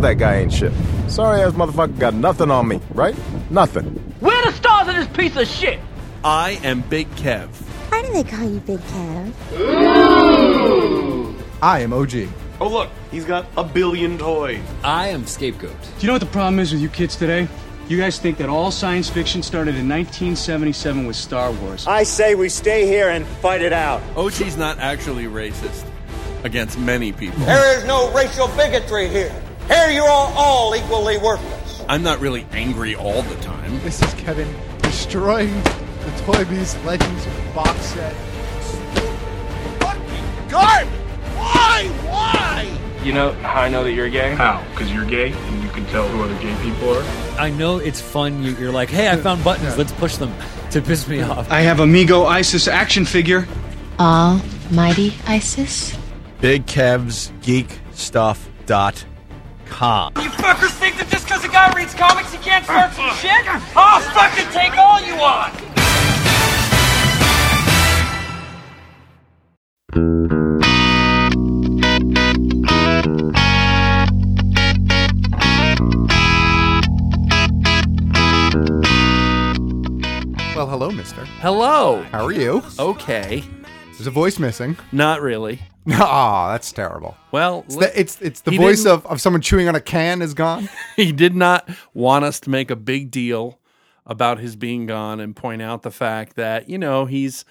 that guy ain't shit. Sorry-ass motherfucker got nothing on me, right? Nothing. Where the stars of this piece of shit? I am Big Kev. Why do they call you Big Kev? I am OG. Oh, look, he's got a billion toys. I am Scapegoat. Do you know what the problem is with you kids today? You guys think that all science fiction started in 1977 with Star Wars. I say we stay here and fight it out. OG's not actually racist against many people. There is no racial bigotry here. Here you are all equally worthless. I'm not really angry all the time. This is Kevin destroying the Toy Biz Legends box set. Fucking garbage! Why? You know how I know that you're gay? How? Because you're gay and you can tell who other gay people are? I know it's fun. You're like, hey, I found buttons. Let's push them to piss me off. I have Amigo Isis action figure. Almighty Isis? Big Kev's Geek Stuff.com. You fuckers think that just because a guy reads comics he can't start some shit? I'll fucking take all you want! Well, hello, mister. Hello. How are you? Okay. There's a voice missing. Not really. Aw, that's terrible. Well, It's the voice of someone chewing on a can is gone. he did not want us to make a big deal about his being gone and point out the fact that, you know, he's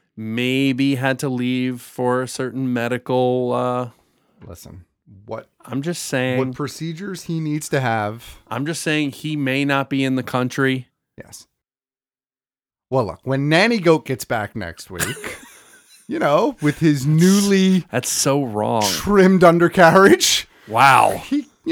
maybe had to leave for a certain medical... Listen, what I'm just saying... What procedures he needs to have. I'm just saying he may not be in the country. Yes. Well, look, when Nanny Goat gets back next week, you know, with his newly That's so wrong. trimmed undercarriage, Wow.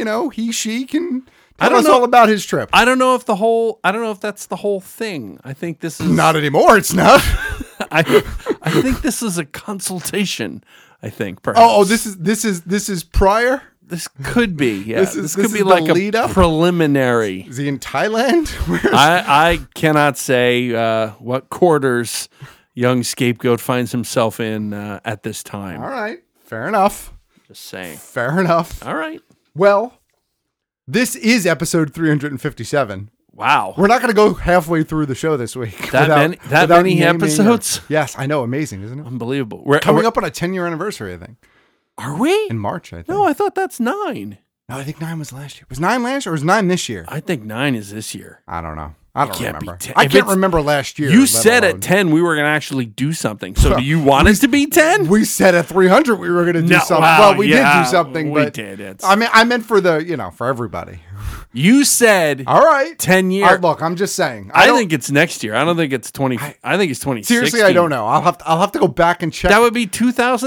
she can tell us all about his trip. I don't know if that's the whole thing. I think this is Not anymore, it's not. I think this is a consultation. I think perhaps. Oh, this is prior? This could be. Yeah. This could be is like the a lead up? preliminary. Is he in Thailand? I cannot say what quarters young Scapegoat finds himself in at this time. All right. Fair enough. Just saying. Fair enough. All right. Well, this is episode 357. Wow. We're not going to go halfway through the show this week. That many naming episodes? Yes, I know. Amazing, isn't it? Unbelievable. We're coming up on a 10-year anniversary, I think. Are we? In March, I think. No, I thought that's 9. No, I think 9 was last year. Was 9 last year or was 9 this year? I think 9 is this year. I don't know. I don't can't remember. be 10. I If can't it's- remember last year. You let said alone- at 10 we were going to actually do something. So do you want us to be 10? We said at 300 we were going to do something. Well, We did do something, we but did. I meant for for everybody. You said All right. 10 years. Look, I'm just saying. I think it's next year. I don't think it's 20. I think it's 2016. Seriously, I don't know. I'll have to go back and check. That would be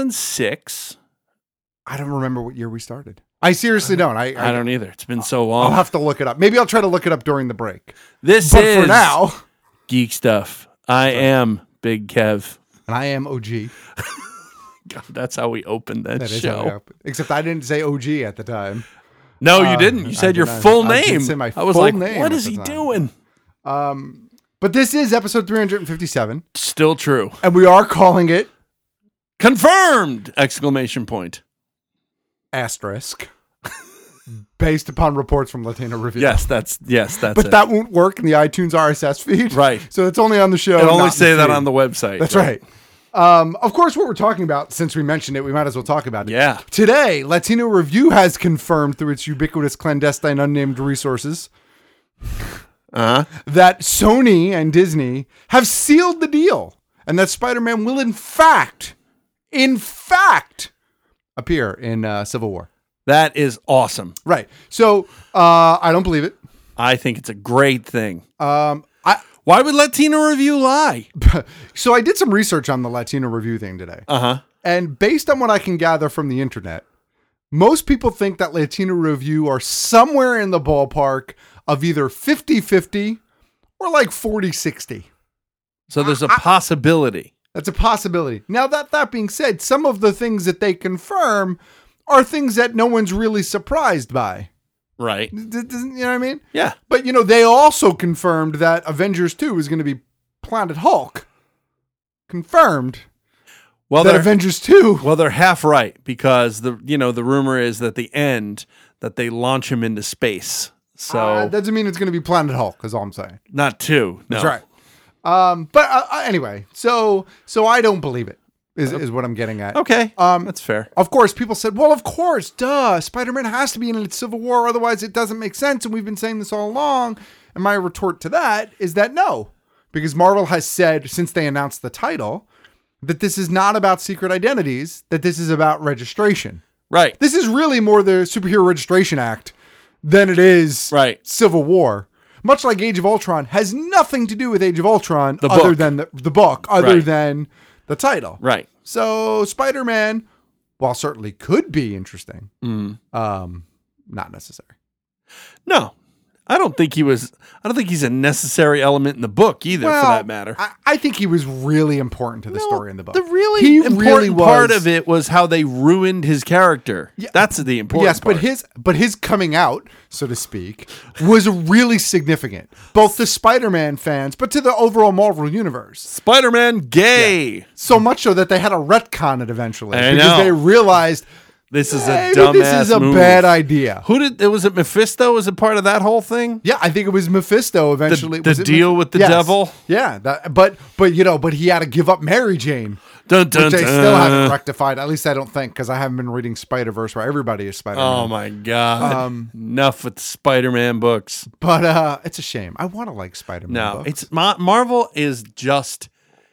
2006. I don't remember what year we started. I seriously don't. I don't either. It's been so long. I'll have to look it up. Maybe I'll try to look it up during the break. This But is for now, Geek Stuff. I am Big Kev. and I am OG. God, that's how we opened that That is how I show. opened. Except I didn't say OG at the time. No, you didn't. You said your did not. full I did name. say my I was full like, name what at is the he time. doing? But this is episode 357, Still true. and we are calling it Confirmed! Exclamation point. asterisk, based upon reports from Latino Review. Yes, that's But it. that won't work in the iTunes RSS feed. Right. So it's only on the show. It'll not only in say that feed. on the website. That's right. Of course, what we're talking about, since we mentioned it, we might as well talk about it. Yeah. Today, Latino Review has confirmed through its ubiquitous clandestine unnamed resources that Sony and Disney have sealed the deal, and that Spider-Man will in fact, appear in Civil War. That is awesome. Right. So I don't believe it. I think it's a great thing. I Why would Latino Review lie? So I did some research on the Latino Review thing today. And based on what I can gather from the internet, most people think that Latino Review are somewhere in the ballpark of either 50-50 or like 40-60. So there's a possibility. That's a possibility. Now, that being said, some of the things that they confirm are things that no one's really surprised by. Right. You know what I mean? Yeah. But, they also confirmed that Avengers 2 is going to be Planet Hulk. Confirmed. Well, that Avengers 2. Well, they're half right because the rumor is that the end that they launch him into space. So that doesn't mean it's going to be Planet Hulk, is all I'm saying. not 2. No. That's right. But anyway, so I don't believe it. Is what I'm getting at. Okay, that's fair. Of course, people said, well, of course, duh, Spider-Man has to be in a Civil War, otherwise it doesn't make sense, and we've been saying this all along. And my retort to that is that no, because Marvel has said, since they announced the title, that this is not about secret identities, that this is about registration. Right. This is really more the Superhero Registration Act than it is Civil War. Much like Age of Ultron has nothing to do with Age of Ultron other than the book, other than the title. Right. So Spider-Man, while certainly could be interesting, not necessary. No. I don't think he's a necessary element in the book either, for that matter. I think he was really important to the story in the book. The really important part of it was how they ruined his character. Yeah, that's the important part. But his coming out, so to speak, was really significant, both to Spider-Man fans, but to the overall Marvel universe. Spider-Man gay. Yeah. So much so that they had to retcon it eventually I because know. they realized this is a dumbass This is a move. bad idea. Was it Mephisto? Was it part of that whole thing? Yeah, I think it was Mephisto eventually. The deal with the devil? Yeah, but he had to give up Mary Jane. Dun, dun, which they dun. still haven't rectified. At least I don't think, because I haven't been reading Spider-Verse where everybody is Spider-Man. Oh my God. Enough with the Spider-Man books. But it's a shame. I want to like Spider-Man books. It's Marvel is just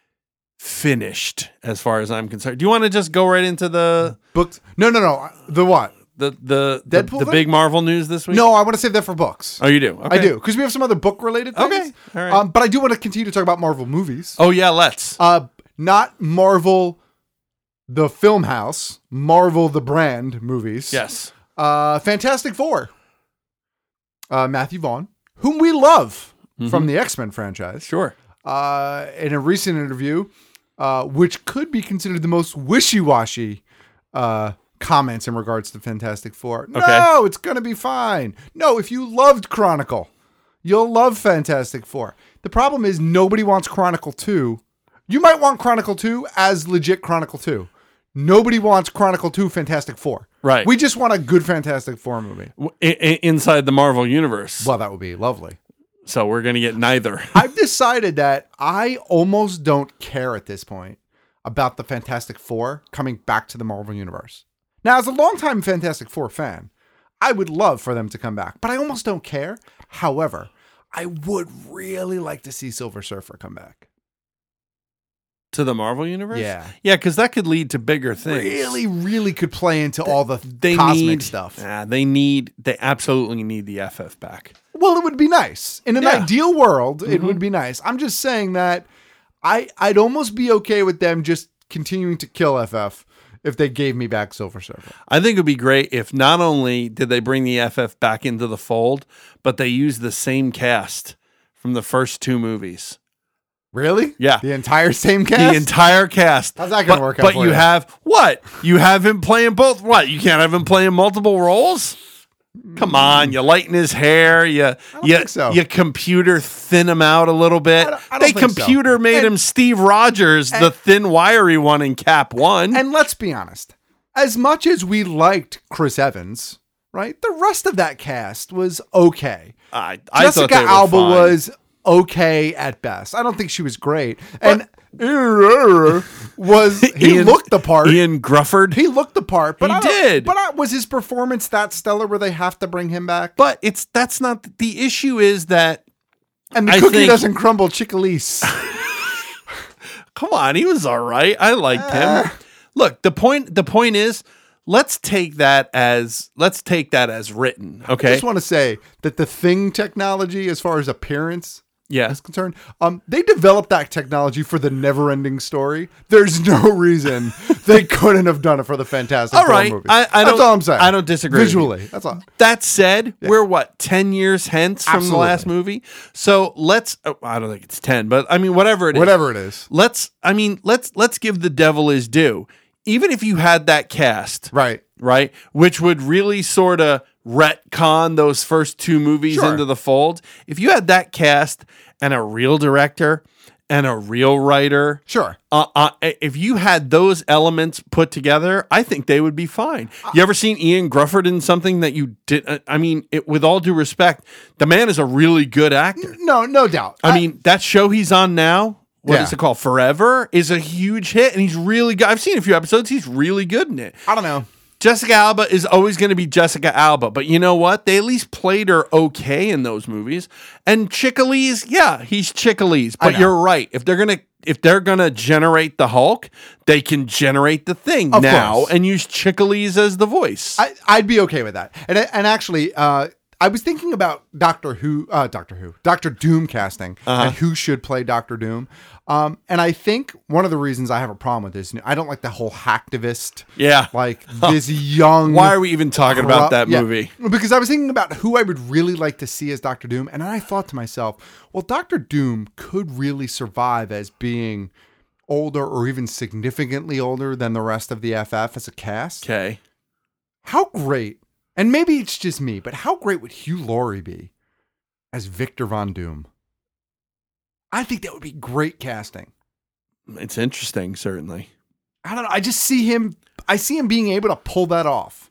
finished as far as I'm concerned. Do you want to just go right into the books? No. The what? The Deadpool the thing? big Marvel news this week? No, I want to save that for books. Oh, you do? Okay. I do, because we have some other book-related things. Okay, all right. But I do want to continue to talk about Marvel movies. Oh, yeah, let's. Not Marvel the film house, Marvel the brand movies. Yes. Fantastic Four. Matthew Vaughn, whom we love from the X-Men franchise. Sure. In a recent interview, which could be considered the most wishy-washy comments in regards to Fantastic Four. Okay. No, it's going to be fine. No, if you loved Chronicle, you'll love Fantastic Four. The problem is nobody wants Chronicle 2. You might want Chronicle 2 as legit Chronicle 2. Nobody wants Chronicle 2 Fantastic Four. Right. We just want a good Fantastic Four movie. Inside the Marvel universe. Well, that would be lovely. So we're going to get neither. I've decided that I almost don't care at this point about the Fantastic Four coming back to the Marvel universe. Now, as a longtime Fantastic Four fan, I would love for them to come back, but I almost don't care. However, I would really like to see Silver Surfer come back. To the Marvel universe? Yeah. Yeah, because that could lead to bigger things. Really, really could play into all the cosmic stuff. They absolutely need the FF back. Well, it would be nice. In an ideal world, it would be nice. I'm just saying that I'd almost be okay with them just continuing to kill FF if they gave me back Silver Surfer. I think it would be great if not only did they bring the FF back into the fold, but they used the same cast from the first 2 movies. Really? Yeah. The entire same cast? The entire cast. How's that going to work out But for you have what? You have him playing both. What? You can't have him playing multiple roles? Come on, you lighten his hair, you computer thin him out a little bit. I don't think so. Made him Steve Rogers, the thin, wiry one in Cap 1. And let's be honest, as much as we liked Chris Evans, right? The rest of that cast was okay. I Jessica thought they were Alba fine. was okay at best. I don't think she was great. And he looked the part. Ian Grufford. He looked the part, but he did. But was his performance that stellar where they have to bring him back? But that's not the issue. Is that and the cookie doesn't crumble, Chickalese. Come on, he was all right. I liked him. Look, the point is, let's take that as written. Okay. I just want to say that the Thing technology, as far as appearance. is concerned, they developed that technology for the Never-Ending Story. There's no reason they couldn't have done it for the Fantastic Four movie. That's all I'm saying. I don't disagree. Visually, that's all. That said, we're 10 years hence from the last movie. So let's. I don't think it's 10, but I mean, whatever it is. Let's give the devil his due. Even if you had that cast, right, which would really sort of retcon those first 2 movies into the fold. If you had that cast and a real director and a real writer. Sure. If you had those elements put together, I think they would be fine. You ever seen Ian Grufford in something that you did? I mean, with all due respect, the man is a really good actor. No doubt. I mean, that show he's on now, what is Yeah. it called? Forever, is a huge hit, and he's really good. I've seen a few episodes. He's really good in it. I don't know. Jessica Alba is always going to be Jessica Alba, but you know what? They at least played her okay in those movies. And Chickalese, yeah, he's Chickalese. But you're right. If they're gonna generate the Hulk, they can generate the Thing Of now course. and use Chickalese as the voice. I'd be okay with that. And actually, I was thinking about Doctor Doom casting and who should play Doctor Doom. And I think one of the reasons I have a problem with this, I don't like the whole hacktivist. Yeah. Like this young. Why are we even talking about that Yeah. movie? Because I was thinking about who I would really like to see as Doctor Doom. And then I thought to myself, well, Doctor Doom could really survive as being older or even significantly older than the rest of the FF as a cast. Okay. How great, and maybe it's just me, but how great would Hugh Laurie be as Victor Von Doom? I think that would be great casting. It's interesting, certainly. I don't know. I just see him. I see him being able to pull that off.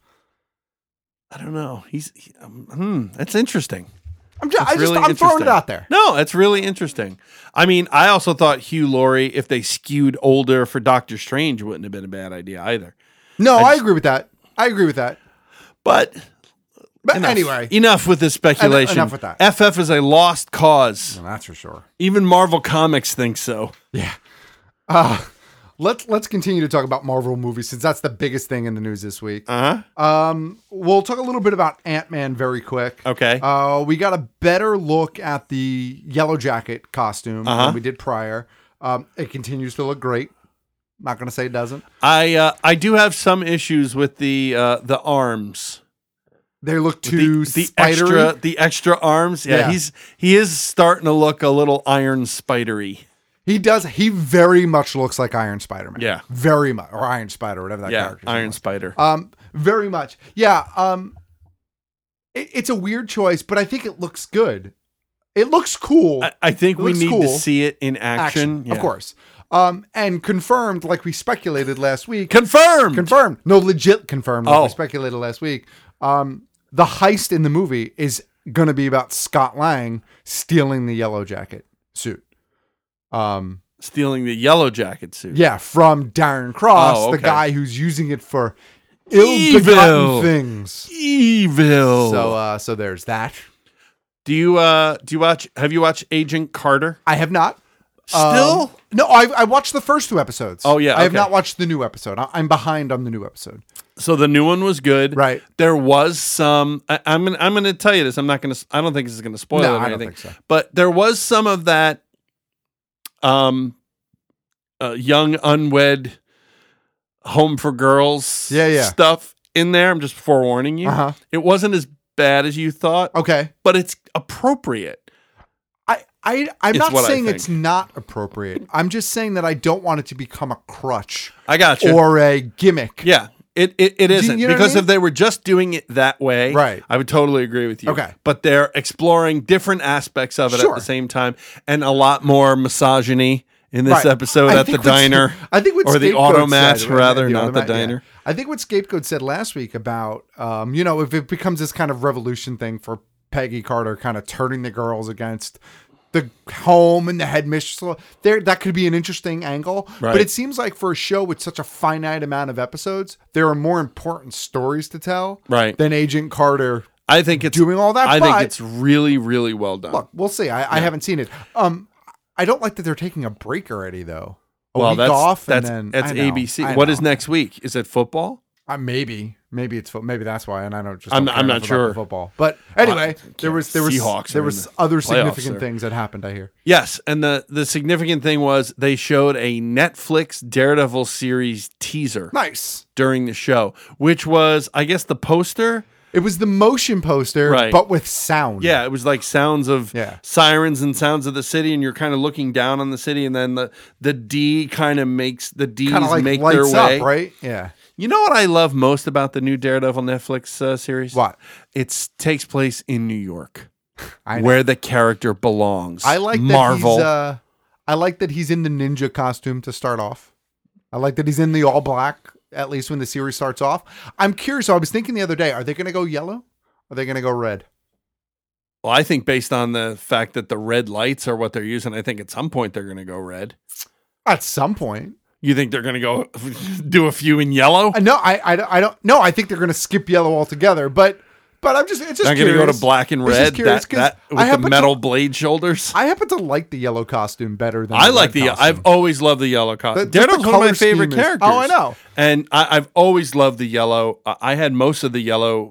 I don't know. That's interesting. I'm That's throwing it interesting. out there. No, that's really interesting. I mean, I also thought Hugh Laurie, if they skewed older for Doctor Strange, wouldn't have been a bad idea either. No, I agree with that. But anyway, enough with this speculation. Enough with that. FF is a lost cause. Well, that's for sure. Even Marvel Comics thinks so. Yeah. Let's continue to talk about Marvel movies since that's the biggest thing in the news this week. We'll talk a little bit about Ant-Man very quick. Okay. We got a better look at the Yellow Jacket costume than we did prior. It continues to look great. Not going to say it doesn't. I do have some issues with the arms. They look too spidery. The extra arms. Yeah, he is starting to look a little Iron Spidery. He does. He very much looks like Iron Spider-Man. Yeah. Very much. Or Iron Spider, whatever that character is. Iron Spider. Very much. Yeah. It's a weird choice, but I think it looks good. It looks cool. I think we need to see it in action. Of course. And confirmed, like we speculated last week. Confirmed. No, legit confirmed, like we speculated last week. The heist in the movie is going to be about Scott Lang stealing the Yellow Jacket suit. Stealing the Yellow Jacket suit. Yeah, from Darren Cross, the guy who's using it for ill-begotten things. Evil. So there's that. Do you watch? Have you watched Agent Carter? I have not. Still? No, I watched the first 2 episodes. Oh yeah, I have not watched the new episode. I'm behind on the new episode. So the new one was good, right? There was some. I'm gonna tell you this. I'm not gonna. I don't think this is gonna spoil it or anything. I don't think so. But there was some of that. Young unwed home for girls stuff in there. I'm just forewarning you. It wasn't as bad as you thought. Okay, but it's appropriate. I'm not saying it's not appropriate. I'm just saying that I don't want it to become a crutch. I got you. Or a gimmick. Yeah. It isn't. You know because what I mean? if they were just doing it that way, right, I would totally agree with you. Okay. But they're exploring different aspects of it at the same time, and a lot more misogyny in this episode at the diner. I think what or the Scapegoat automat, said, rather, not the diner. Yeah. I think what Scapegoat said last week about, if it becomes this kind of revolution thing for Peggy Carter kind of turning the girls against the home and the headmistress, that could be an interesting angle. Right. But it seems like for a show with such a finite amount of episodes, there are more important stories to tell than Agent Carter. I think it's doing all that. I think it's really, really well done. Look, we'll see. I haven't seen it. I don't like that they're taking a break already, though. A week off, that's ABC. What is next week? Is it football? Maybe it's maybe that's why. And I don't just. I'm not sure football, but anyway, there was Seahawks. There was other significant things that happened. I hear. Yes, and the significant thing was they showed a Netflix Daredevil series teaser. Nice. During the show, which was, I guess, the poster. It was the motion poster, but with sound. Yeah, it was like sounds of sirens and sounds of the city, and you're kind of looking down on the city, and then the D kind of makes the D's like make their way. Up, right? Yeah. You know what I love most about the new Daredevil Netflix series? What? It takes place in New York, where the character belongs. I like Marvel. I like that he's in the ninja costume to start off. I like that he's in the all black, at least when the series starts off. I'm curious. So I was thinking the other day, are they going to go yellow? Are they going to go red? Well, I think based on the fact that the red lights are what they're using, I think at some point they're going to go red. At some point. You think they're going to go do a few in yellow? No, I don't. No, I think they're going to skip yellow altogether. But it's just not going to go to black and red. That with the metal blade shoulders. I happen to like the yellow costume better than I like the. I've always loved the yellow costume. Daredevil's one of my favorite characters. Oh, I know. And I've always loved the yellow. I had most of the yellow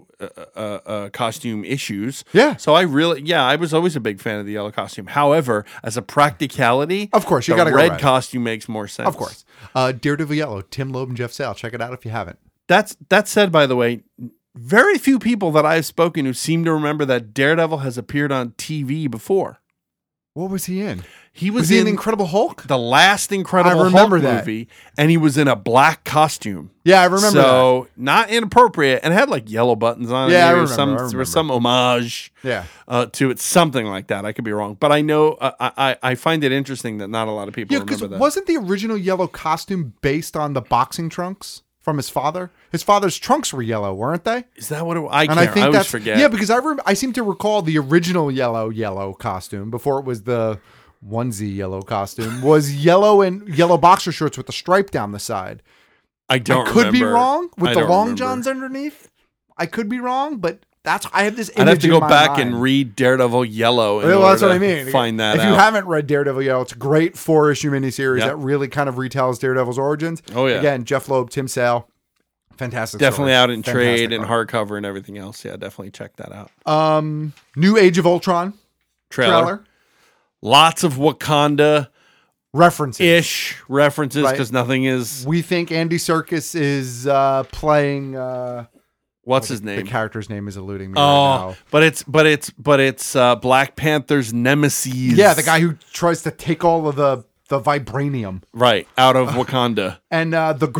costume issues. Yeah. So I was always a big fan of the yellow costume. However, as a practicality, of course, you got to go red costume makes more sense. Of course. Daredevil Yellow, Tim Loeb and Jeff Sale. Check it out if you haven't. That said, by the way, very few people that I've spoken who seem to remember that Daredevil has appeared on TV before. What was he in? He was in Incredible Hulk? The last Incredible Hulk movie, and he was in a black costume. Yeah, I remember that. So, not inappropriate, and had like yellow buttons on it. Yeah, I remember. There was some homage to it, something like that. I could be wrong. But I know, I find it interesting that not a lot of people remember that. Wasn't the original yellow costume based on the boxing trunks from his father? His father's trunks were yellow, weren't they? Is that what it was? I always forget. Yeah, because I seem to recall the original yellow costume before it was the onesie yellow costume was yellow and yellow boxer shorts with the stripe down the side. I could be wrong with the long johns underneath. I could be wrong, but I have this image. I'd have to go back mind. and read Daredevil Yellow. Well, that's what I mean. Find that if out. you haven't read Daredevil Yellow, it's a great 4-issue miniseries that really kind of retells Daredevil's origins. Oh yeah. Again, Jeff Loeb, Tim Sale. Fantastic. Definitely story. out in Fantastic trade and art. hardcover and everything else. Yeah, definitely check that out. New Age of Ultron trailer. Lots of Wakanda references because nothing is. We think Andy Serkis is playing. What's his name? The character's name is eluding me right now. But it's Black Panther's nemesis. Yeah, the guy who tries to take all of the vibranium out of Wakanda. And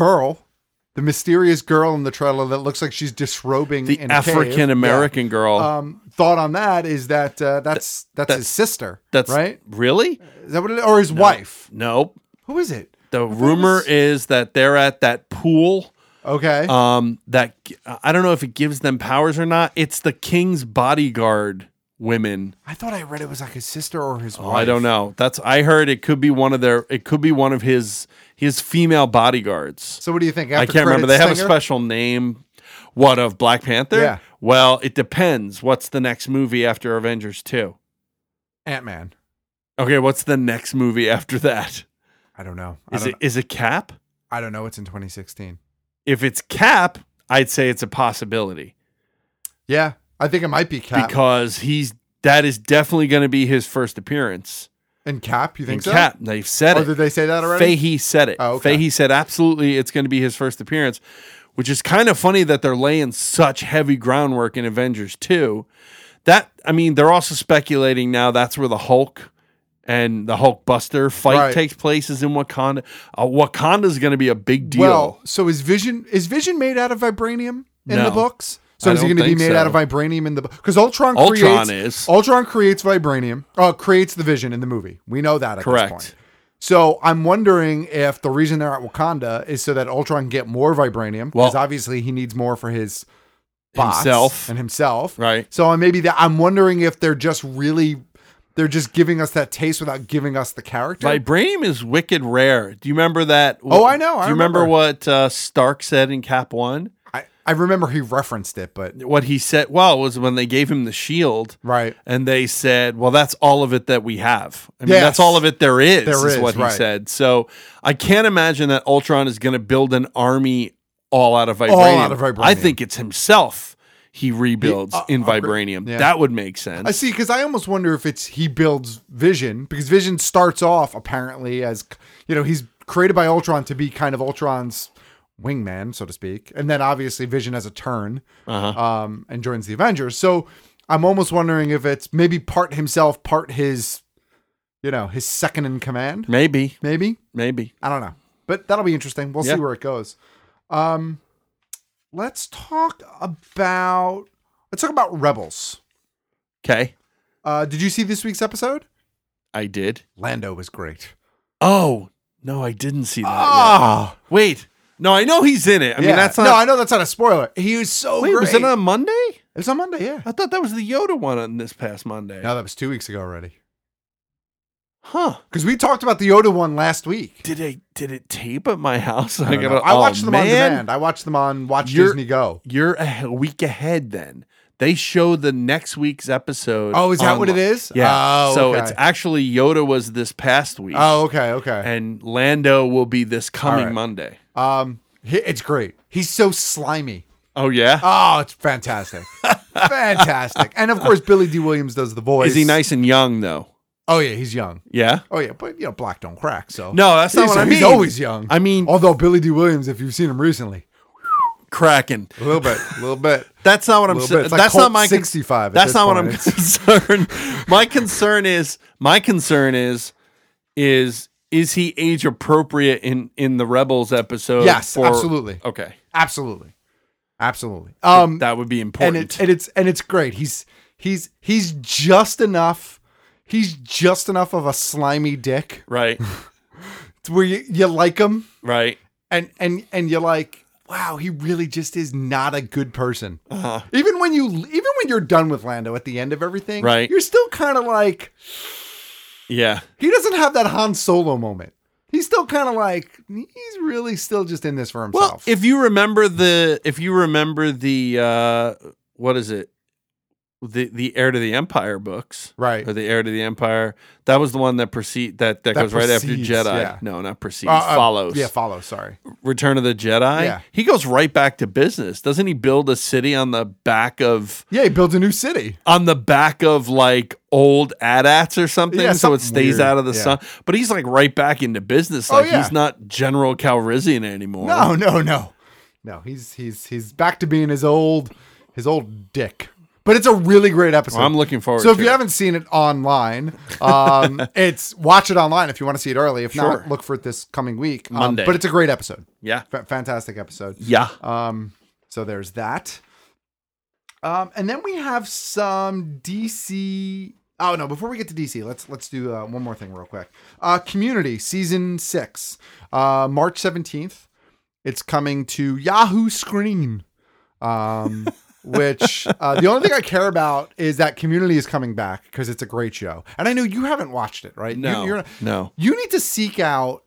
the mysterious girl in the trailer that looks like she's disrobing in a African American girl. Thought on that is that's his sister. That's right. Really? Is that what it is? Or his wife? Nope. Who is it? The rumor is that they're at that pool. Okay. That I don't know if it gives them powers or not. It's the king's bodyguard women. I thought I read it was like his sister or his wife. I don't know. I heard it could be one of his female bodyguards. So what do you think? I can't remember. They have a special name. What, of Black Panther? Yeah. Well, it depends. What's the next movie after Avengers 2? Ant-Man. Okay, what's the next movie after that? I don't know. Is it Cap? I don't know. It's in 2016. If it's Cap, I'd say it's a possibility. Yeah, I think it might be Cap. Because that is definitely going to be his first appearance. In Cap, you think so? Cap, they've said it. Or did they say that already? Fahey said it. Oh, okay. Fahey said absolutely it's going to be his first appearance, which is kind of funny that they're laying such heavy groundwork in Avengers 2. They're also speculating now that's where the Hulk and the Hulkbuster fight takes place is in Wakanda. Wakanda's going to be a big deal. Well, so is Vision made out of vibranium in the books? So is he going to be made out of vibranium in the book? Because Ultron creates vibranium. Creates the Vision in the movie. We know that at this point. So I'm wondering if the reason they're at Wakanda is so that Ultron can get more vibranium. Because obviously he needs more for his bots himself. Right. So maybe I'm wondering if they're just giving us that taste without giving us the character. Vibranium is wicked rare. Do you remember that? Oh, I know. Do you remember what Stark said in Cap 1? I remember he referenced it, but what he said, was when they gave him the shield, right? And they said, "Well, that's all of it that we have. I mean, that's all of it there is." Is what he said. So I can't imagine that Ultron is going to build an army all out of vibranium. I think it's himself. He rebuilds in vibranium. Yeah. That would make sense. I see, because I almost wonder if he builds Vision, because Vision starts off apparently as he's created by Ultron to be kind of Ultron's wingman, so to speak, and then obviously Vision has a turn and joins the Avengers. So I'm almost wondering if it's maybe part himself, part his his second in command. Maybe I don't know, but that'll be interesting. We'll see where it goes. Let's talk about Rebels. Okay. Did you see this week's episode? I did. Lando was great. Oh, no, I didn't see that Oh. yet. Wait. No, I know he's in it. I mean, that's not... No, I know that's not a spoiler. He was so Wait, great. was it on Monday? It was on Monday, yeah. I thought that was the Yoda one on this past Monday. No, that was 2 weeks ago already. Huh. Because we talked about the Yoda one last week. Did it tape at my house? I watched them on demand. I watched them on Watch Disney Go. You're a week ahead then. They show the next week's episode. Oh, is that what it is? Yeah. Oh, so okay. it's actually Yoda was this past week. Oh, okay. And Lando will be this coming right. Monday. It's great. He's so slimy. Oh, yeah? Oh, it's fantastic. Fantastic. And of course, Billy D. Williams does the voice. Is he nice and young, though? Oh, yeah, he's young. Yeah? Oh, yeah, but, black don't crack, so. No, that's not what I mean. He's always young. I mean... Although Billy D. Williams, if you've seen him recently. Cracking. A little bit. That's not what I'm saying. Like that's not my 65. That's not what I'm concerned. My concern is he age appropriate in the Rebels episode? Yes, absolutely. Okay. Absolutely. That would be important. And it's great. He's just enough. He's just enough of a slimy dick. Right. To where you like him. Right. And you're like, wow, he really just is not a good person. Uh-huh. Even when you're done with Lando at the end of everything, right, you're still kind of like, yeah. He doesn't have that Han Solo moment. He's still kind of like, he's really still just in this for himself. Well, if you remember the what is it? The Heir to the Empire books, right? Or the Heir to the Empire. That was the one that goes right after Jedi. Yeah. No, not precedes. Follows. Yeah, follows. Sorry. Return of the Jedi. Yeah. He goes right back to business. Doesn't he build a city on the back of? Yeah, he builds a new city on the back of like old AT-ATs or something, yeah, so it stays weird. out of the sun. But he's like right back into business. Like he's not General Calrissian anymore. No. He's back to being his old dick. But it's a really great episode. Well, I'm looking forward to it. So if you haven't seen it online, watch it online if you want to see it early. If not, look for it this coming week. Monday. But it's a great episode. Yeah. Fantastic episode. Yeah. So there's that. And then we have some DC. Oh no! Before we get to DC, let's do one more thing real quick. Community season 6, March 17th. It's coming to Yahoo Screen. Which the only thing I care about is that Community is coming back because it's a great show. And I know you haven't watched it, right? No. No. You need to seek out.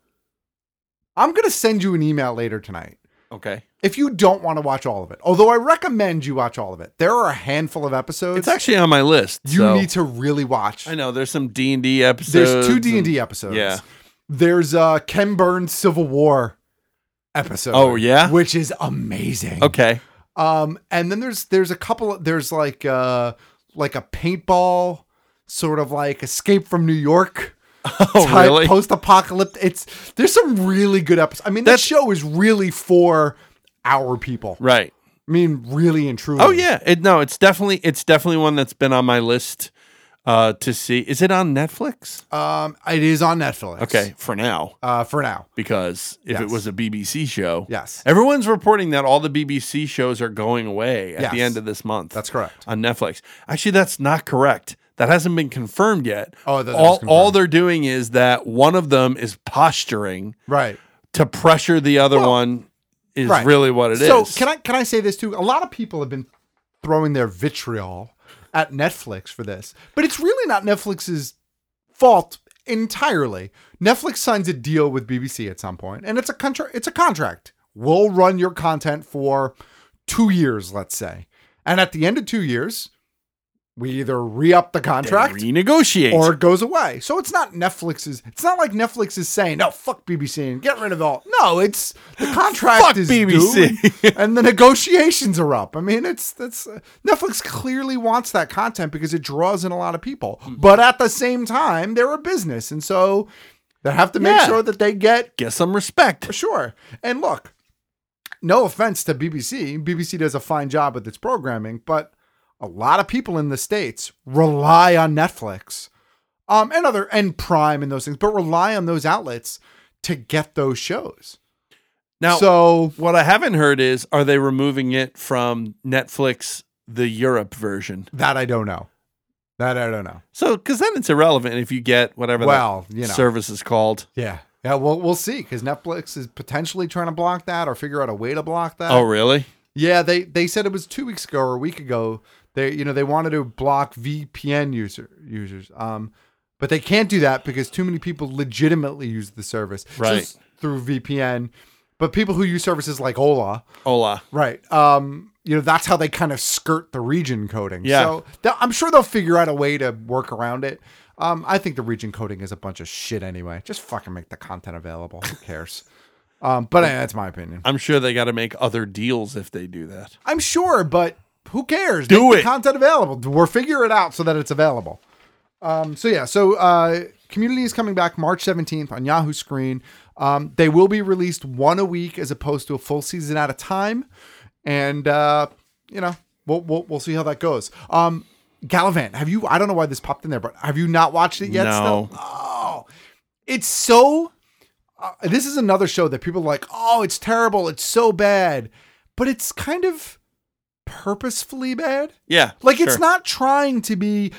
I'm going to send you an email later tonight. Okay. If you don't want to watch all of it, although I recommend you watch all of it, there are a handful of episodes. It's actually on my list. You need to really watch. I know there's some D&D episodes. There's 2 D&D episodes. Yeah. There's a Ken Burns Civil War episode. Oh yeah, which is amazing. Okay. And then there's a couple. There's like a paintball sort of like Escape from New York. Oh, really? Post-apocalyptic. There's some really good episodes. I mean, that show is really for our people, right? I mean, really and truly. Oh yeah, it's definitely one that's been on my list to see. Is it on Netflix? It is on Netflix. Okay, for now. Because if it was a BBC show, yes, everyone's reporting that all the BBC shows are going away at the end of this month. That's correct. On Netflix. Actually, that's not correct. That hasn't been confirmed yet. Oh, all they're doing is that one of them is posturing, right, to pressure the other one. Is really what it is. So can I say this too? A lot of people have been throwing their vitriol at Netflix for this, but it's really not Netflix's fault entirely. Netflix signs a deal with BBC at some point, and it's a contract. We'll run your content for 2 years, let's say, and at the end of 2 years, we either re-up the contract, renegotiate, or it goes away. So it's not Netflix's. It's not like Netflix is saying, "No, fuck BBC and get rid of all." No, it's the contract fuck is BBC, due, and the negotiations are up. I mean, that's Netflix clearly wants that content because it draws in a lot of people. But at the same time, they're a business, and so they have to make sure that they get some respect. For sure. And look, no offense to BBC. BBC does a fine job with its programming, but a lot of people in the States rely on Netflix, and Prime and those things, but rely on those outlets to get those shows. Now, so what I haven't heard is, are they removing it from Netflix, the Europe version? That I don't know. That I don't know. So, because then it's irrelevant if you get whatever service is called. Yeah. Yeah, we'll see, because Netflix is potentially trying to block that or figure out a way to block that. Oh, really? Yeah, they said it was 2 weeks ago or a week ago. They wanted to block VPN users. But they can't do that because too many people legitimately use the service. Right. Just through VPN. But people who use services like Ola. Right. That's how they kind of skirt the region coding. Yeah. So I'm sure they'll figure out a way to work around it. I think the region coding is a bunch of shit anyway. Just fucking make the content available. Who cares? But that's my opinion. I'm sure they got to make other deals if they do that. I'm sure, but who cares? Do Make it. The content available. We'll figure it out so that it's available. So Community is coming back March 17th on Yahoo Screen. They will be released one a week as opposed to a full season at a time. And, we'll see how that goes. Gallivant, I don't know why this popped in there, but have you not watched it yet? No. Still? Oh, it's so, this is another show that people are like, oh, it's terrible. It's so bad, but it's kind of purposefully bad. Yeah. It's not trying to be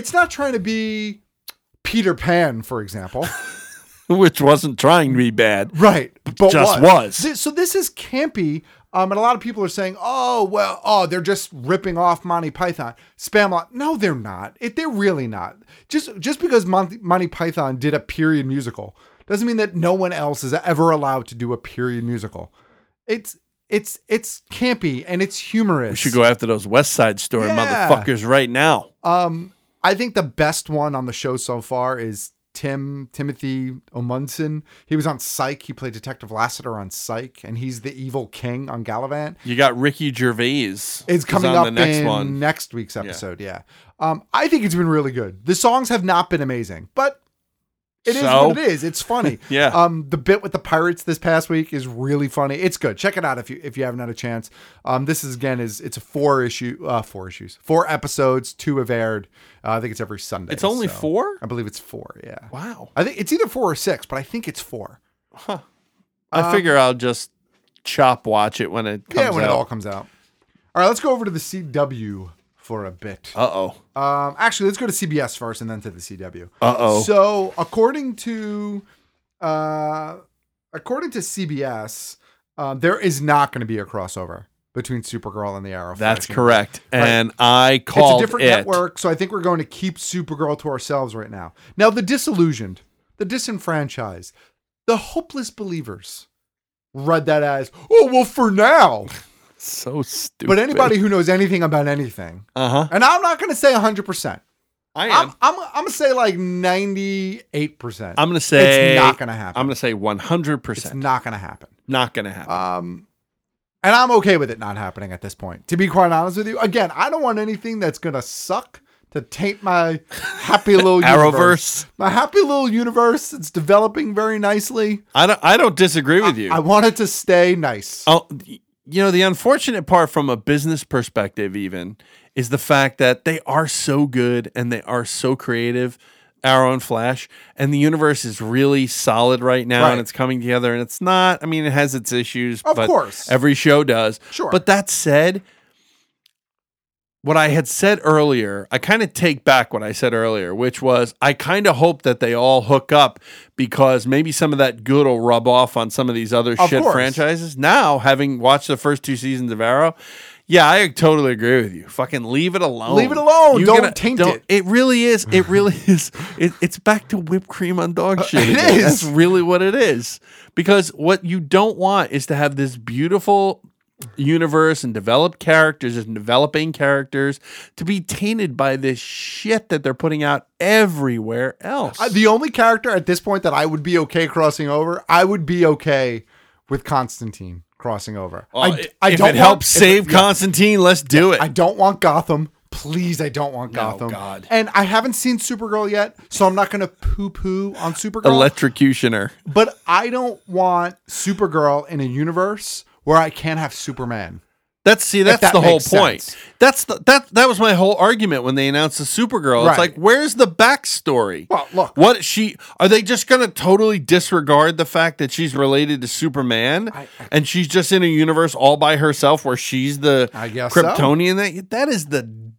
Peter Pan, for example. Which wasn't trying to be bad. Right. But just was. So this is campy. And a lot of people are saying, they're just ripping off Monty Python. Spamalot. No, they're not. They're really not. Just because Monty Python did a period musical doesn't mean that no one else is ever allowed to do a period musical. It's campy and it's humorous. We should go after those West Side Story motherfuckers right now. I think the best one on the show so far is Timothy Omundson. He was on Psych. He played Detective Lassiter on Psych, and he's the evil king on Gallivant. You got Ricky Gervais. It's coming up in next week's episode. Yeah. I think it's been really good. The songs have not been amazing, but it is what it is. It's funny. Yeah. The bit with the pirates this past week is really funny. It's good. Check it out if you haven't had a chance. This is it's a 4 episodes. 2 have aired. I think it's every Sunday. It's only 4? I believe it's 4. Yeah. Wow. I think it's either 4 or 6, but I think it's 4. Huh. I figure I'll just chop watch it when it comes out. Yeah, when it all comes out. All right, let's go over to the CW for a bit. Actually, let's go to CBS first and then to the CW. So, according to CBS, there is not going to be a crossover between Supergirl and the Arrow. That's correct. And I called it. It's a different network, so I think we're going to keep Supergirl to ourselves right now. Now, the disillusioned, the disenfranchised, the hopeless believers read that as, for now. So stupid. But anybody who knows anything about anything, and I'm not going to say 100%. I am. I'm going to say like 98%. I'm going to say it's not going to happen. I'm going to say 100%. It's not going to happen. Not going to happen. And I'm okay with it not happening at this point. To be quite honest with you, again, I don't want anything that's going to suck to taint my happy little Arrowverse. My happy little universe. It's developing very nicely. I don't disagree with you. I want it to stay nice. Oh, the unfortunate part from a business perspective even is the fact that they are so good and they are so creative, Arrow and Flash, and the universe is really solid right now and it's coming together, and it's not, it has its issues, of course. Every show does. Sure. But that said, what I had said earlier, I kind of take back what I said earlier, which was I kind of hope that they all hook up because maybe some of that good will rub off on some of these other franchises. Now, having watched the first 2 seasons of Arrow, yeah, I totally agree with you. Fucking leave it alone. Leave it alone. Don't taint it. It really is. It really is. It's back to whipped cream on dog shit. It is. That's really what it is. Because what you don't want is to have this beautiful universe and developed characters and developing characters to be tainted by this shit that they're putting out everywhere else. The only character at this point that I would be okay crossing over, I would be okay with Constantine crossing over. If it helps save Constantine, let's do it. I don't want Gotham. Please, I don't want Gotham. God. And I haven't seen Supergirl yet, so I'm not going to poo-poo on Supergirl. Electrocutioner. But I don't want Supergirl in a universe where I can't have Superman. That's the whole point. That was my whole argument when they announced the Supergirl. It's like, where's the backstory? Well, look, are they just going to totally disregard the fact that she's related to Superman and she's just in a universe all by herself where she's the Kryptonian? That is the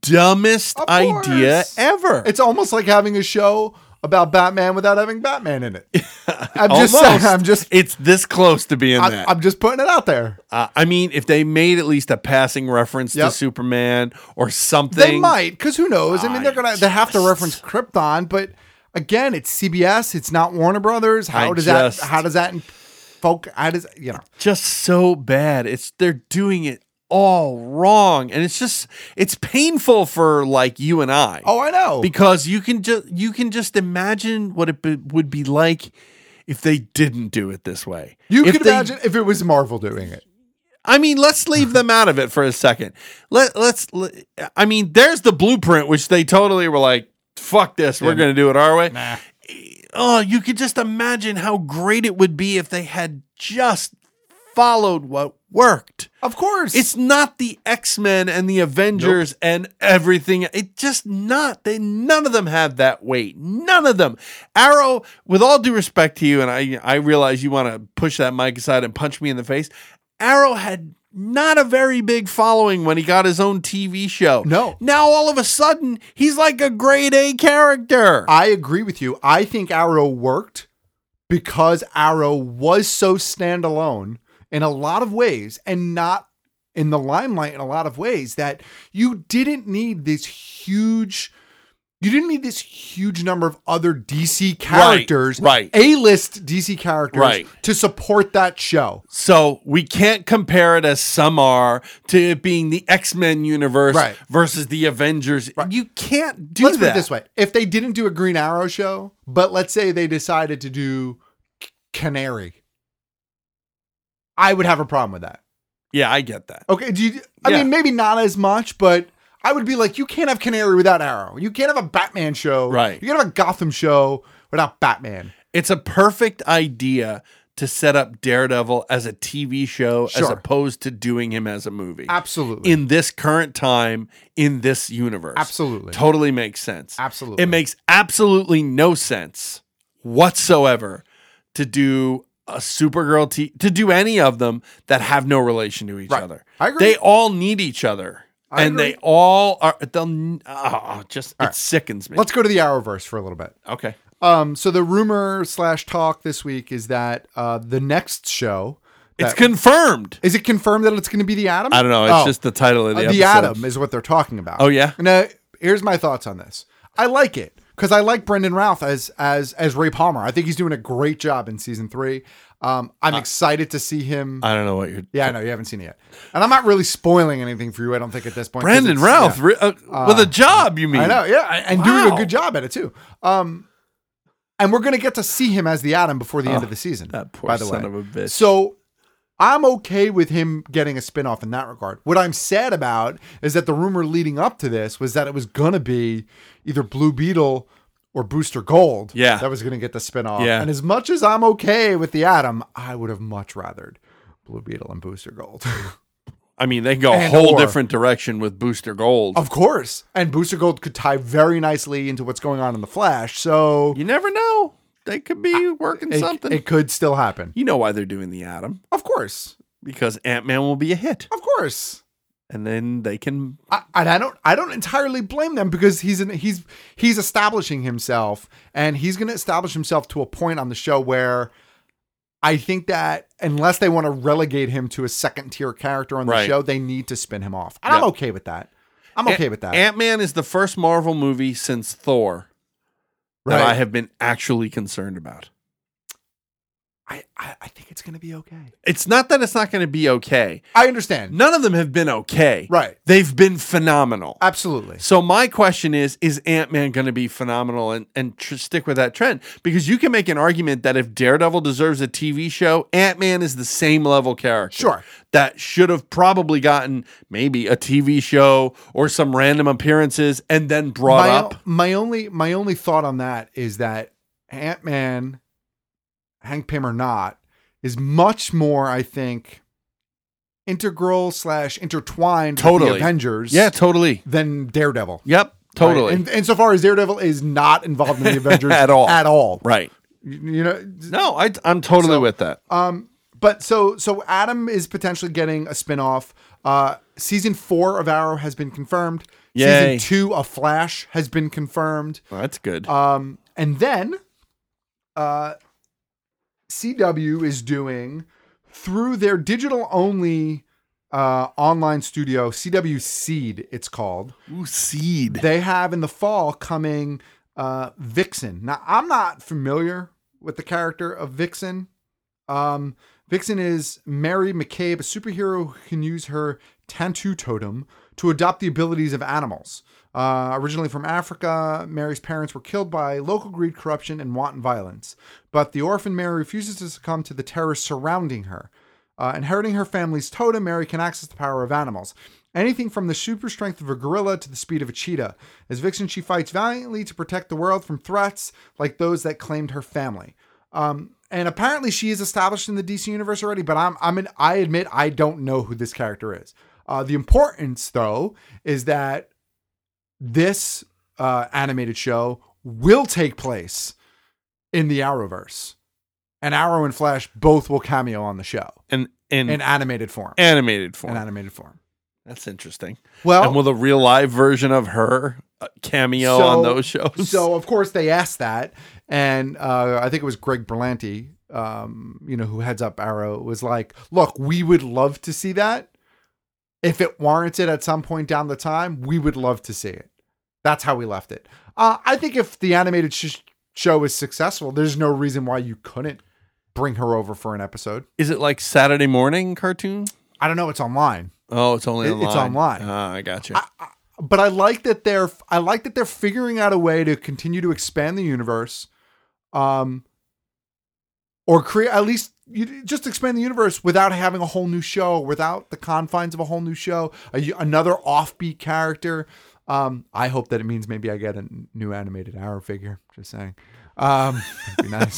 dumbest Of idea course. ever. It's almost like having a show about Batman without having Batman in it. I'm Almost. just saying, I'm just It's this close to being that. I'm just putting it out there. I mean, if they made at least a passing reference Yep. to Superman or something, They might, because who knows? I mean, they have to reference Krypton, but again, it's CBS. It's not Warner Brothers. How does that just so bad. They're doing it all wrong, and it's painful for like you and I. Oh, I know, because you can just imagine what it would be like if they didn't do it this way. You could imagine if it was Marvel doing it. I mean, let's leave them out of it for a second. I mean, there's the blueprint, which they totally were like, fuck this, we're going to do it our way. Nah. Oh, you could just imagine how great it would be if they had just followed what worked. Of course. It's not the X-Men and the Avengers and everything. It just not. None of them have that weight. None of them. Arrow, with all due respect to you, and I realize you want to push that mic aside and punch me in the face, Arrow had not a very big following when he got his own TV show. No. Now all of a sudden, he's like a grade A character. I agree with you. I think Arrow worked because Arrow was so standalone in a lot of ways and not in the limelight in a lot of ways that you didn't need this huge number of other DC characters, right. A-list DC characters, Right. to support that show. So we can't compare it, as some are, to it being the X-Men universe Right. versus the Avengers. Right. You can't do Let's that. put it this way. If they didn't do a Green Arrow show, but let's say they decided to do Canary, I would have a problem with that. Yeah, I get that. Okay. I Yeah. mean, maybe not as much, but I would be like, you can't have Canary without Arrow. You can't have a Batman show. Right. You can't have a Gotham show without Batman. It's a perfect idea to set up Daredevil as a TV show as Sure. opposed to doing him as a movie. Absolutely. In this current time, in this universe. Absolutely. Totally makes sense. Absolutely. It makes absolutely no sense whatsoever to do a Supergirl to do any of them that have no relation to each Right. other. I agree. They all need each other. I and agree. they all are it sickens me. Let's go to the Arrowverse for a little bit. Okay. So the rumor / talk this week is that the next show, It's confirmed. Is it confirmed that it's going to be the Atom? I don't know. It's just the title of the episode. The Atom is what they're talking about. Oh, yeah? Now, here's my thoughts on this. I like it because I like Brendan Routh as Ray Palmer. I think he's doing a great job in season 3. I'm excited to see him. I don't know what you're... Yeah, I know. You haven't seen it yet. And I'm not really spoiling anything for you, I don't think, at this point. 'cause Brendan it's- Routh, yeah. with a job, you mean? I know, yeah. And doing Wow. a good job at it, too. And we're going to get to see him as the Atom before the end of the season. That poor by the son way. of a bitch. So I'm okay with him getting a spinoff in that regard. What I'm sad about is that the rumor leading up to this was that it was going to be either Blue Beetle or Booster Gold that was going to get the spinoff. Yeah. And as much as I'm okay with the Atom, I would have much rathered Blue Beetle and Booster Gold. I mean, they go a And whole or- different direction with Booster Gold. Of course. And Booster Gold could tie very nicely into what's going on in The Flash. So You never know. They could be working something. It could still happen. You know why they're doing the Atom. Of course. Because Ant-Man will be a hit. Of course. And then they can... I don't entirely blame them because he's establishing himself, and he's going to establish himself to a point on the show where I think that unless they want to relegate him to a second tier character on the Right. show, they need to spin him off. And I'm okay with that. I'm okay with that. Ant-Man is the first Marvel movie since Thor that Right. I have been actually concerned about. I think it's going to be okay. It's not that it's not going to be okay. I understand. None of them have been okay. Right. They've been phenomenal. Absolutely. So my question is Ant-Man going to be phenomenal and stick with that trend? Because you can make an argument that if Daredevil deserves a TV show, Ant-Man is the same level character. Sure. That should have probably gotten maybe a TV show or some random appearances and then brought up. My only thought on that is that Ant-Man, Hank Pym or not, is much more, I think, integral / intertwined with the Avengers. Yeah, totally. Than Daredevil. Yep, totally. Right? And insofar as Daredevil is not involved in the Avengers At all. Right. No, I'm totally with that. But so Adam is potentially getting a spinoff. Season 4 of Arrow has been confirmed. Yay. Season 2 of Flash has been confirmed. Well, that's good. And then CW is doing, through their digital-only online studio, CW Seed, it's called. Ooh, Seed. They have in the fall coming Vixen. Now, I'm not familiar with the character of Vixen. Vixen is Mary McCabe, a superhero who can use her Tantu totem to adopt the abilities of animals. Originally from Africa, Mary's parents were killed by local greed, corruption, and wanton violence. But the orphan Mary refuses to succumb to the terror surrounding her. Inheriting her family's totem, Mary can access the power of animals. Anything from the super strength of a gorilla to the speed of a cheetah. As Vixen, she fights valiantly to protect the world from threats like those that claimed her family. And apparently she is established in the DC universe already, but I admit I don't know who this character is. The importance, though, is that this animated show will take place in the Arrowverse. And Arrow and Flash both will cameo on the show. In animated form. Animated form. In animated form. That's interesting. Well, and will a real live version of her cameo on those shows? So, of course, they asked that. And I think it was Greg Berlanti, who heads up Arrow, was like, look, we would love to see that. If it warranted at some point down the time, we would love to see it. That's how we left it. I think if the animated show is successful, there's no reason why you couldn't bring her over for an episode. Is it like Saturday morning cartoon? I don't know. It's online. Oh, it's only online. It's online. I got you. But I like that they're figuring out a way to continue to expand the universe, or create, at least just expand the universe without having a whole new show, without the confines of a whole new show, another offbeat character. I hope that it means maybe I get a new animated Arrow figure. Just saying. That'd be nice.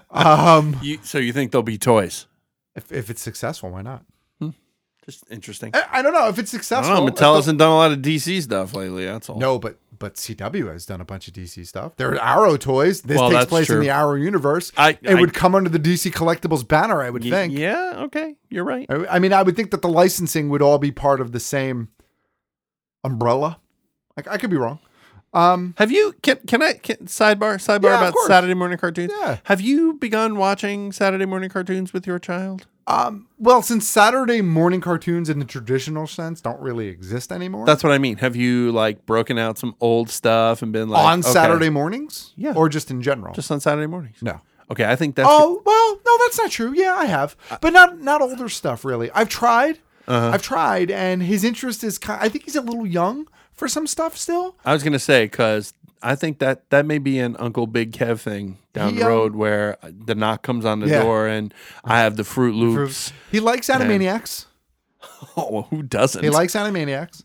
So you think there'll be toys? If it's successful, why not? Just interesting. I don't know if it's successful. I don't know. Mattel hasn't done a lot of DC stuff lately. That's all. No, but CW has done a bunch of DC stuff. There are Arrow toys. This takes place true. In the Arrow universe. It would come under the DC Collectibles banner, I would think. Yeah, okay. You're right. I mean, I would think that the licensing would all be part of the same umbrella. I could be wrong. Have you, can I sidebar about Saturday morning cartoons? Yeah. Have you begun watching Saturday morning cartoons with your child? Well, since Saturday morning cartoons in the traditional sense don't really exist anymore. That's what I mean. Have you broken out some old stuff and been like on Saturday mornings? Yeah. Or just in general? Just on Saturday mornings? No. Okay, I think that's well, no, that's not true. Yeah, I have. But not older stuff really. I've tried. And his interest is I think he's a little young for some stuff still. I was going to say, because I think that may be an Uncle Big Kev thing down the road where the knock comes on the door and I have the Fruit Loops. He likes Animaniacs. Oh, well, who doesn't? He likes Animaniacs.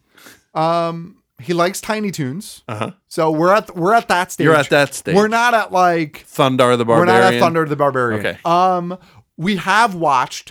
He likes Tiny Toons. So we're at that stage. You're at that stage. We're not at Thundar the Barbarian. We're not at Thunder the Barbarian. Okay. We have watched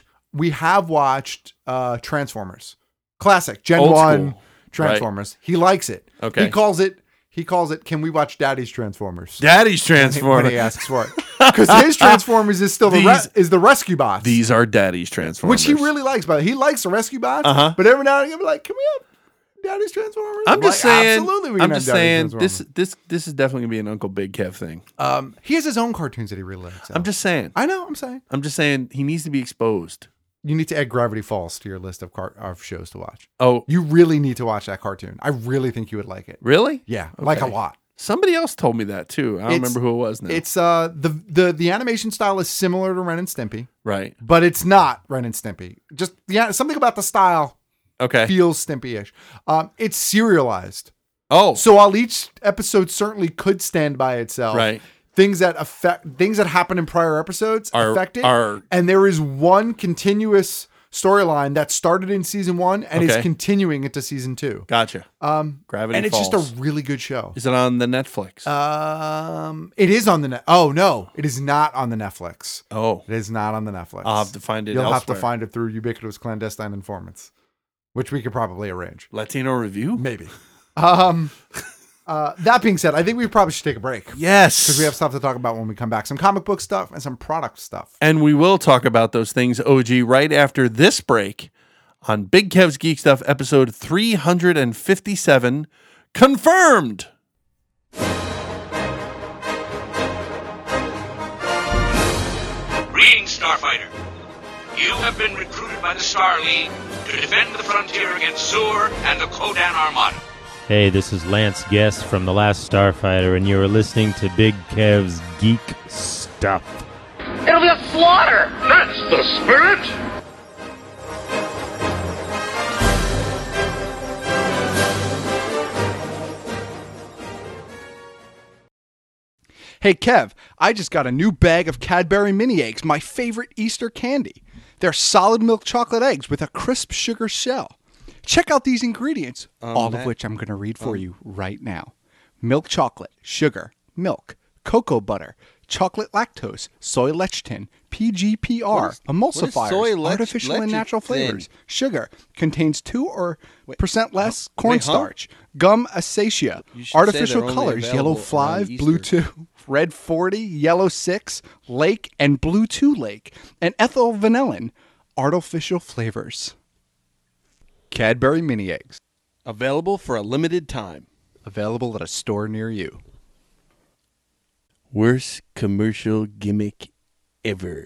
Transformers. Classic Gen Old 1 school. Transformers. Right. He likes it. Okay. He calls it, can we watch Daddy's Transformers? Daddy's Transformers. When he asks for it. Because his Transformers is still the Rescue Bots. These are Daddy's Transformers. Which he really likes, but he likes the Rescue Bots. But every now and again, he'll be like, can we have Daddy's Transformers? I'm just saying. Absolutely, we can have Daddy's Transformers. This is definitely going to be an Uncle Big Kev thing. He has his own cartoons that he really likes. I'm just saying. I know, I'm saying. I'm just saying he needs to be exposed. You need to add Gravity Falls to your list of shows to watch. Oh. You really need to watch that cartoon. I really think you would like it. Really? Yeah, okay. like a lot. Somebody else told me that too. I don't remember who it was now. It's the animation style is similar to Ren and Stimpy. Right. But it's not Ren and Stimpy. Just something about the style feels Stimpy-ish. It's serialized. Oh. So while each episode certainly could stand by itself, right. Things that happen in prior episodes affect it. And there is one continuous storyline that started in season 1 and is continuing into season 2. Gotcha. Gravity and it's Falls. just a really good show. Is it on the Netflix? It is on the Oh no, it is not on the Netflix. Oh, it is not on the Netflix. I'll have to find it. You'll elsewhere. have to find it through ubiquitous clandestine informants, which we could probably arrange. Latino Review, maybe. That being said, I think we probably should take a break. Yes. Because we have stuff to talk about when we come back. Some comic book stuff and some product stuff. And we will talk about those things, OG, right after this break on Big Kev's Geek Stuff, episode 357, Confirmed. Greetings, Starfighter. You have been recruited by the Star League to defend the frontier against Zur and the Kodan Armada. Hey, this is Lance Guest from The Last Starfighter, and you're listening to Big Kev's Geek Stuff. It'll be a slaughter! That's the spirit! Hey Kev, I just got a new bag of Cadbury mini eggs, my favorite Easter candy. They're solid milk chocolate eggs with a crisp sugar shell. Check out these ingredients, all of which I'm going to read for you right now. Milk chocolate, sugar, milk, cocoa butter, chocolate lactose, soy lecithin, PGPR, emulsifiers, artificial and natural flavors, sugar, contains 2% less cornstarch, gum acacia, artificial colors, yellow 5, blue 2, red 40, yellow 6, lake, and blue 2 lake, and ethyl vanillin, artificial flavors. Cadbury mini eggs. Available for a limited time. Available at a store near you. Worst commercial gimmick ever.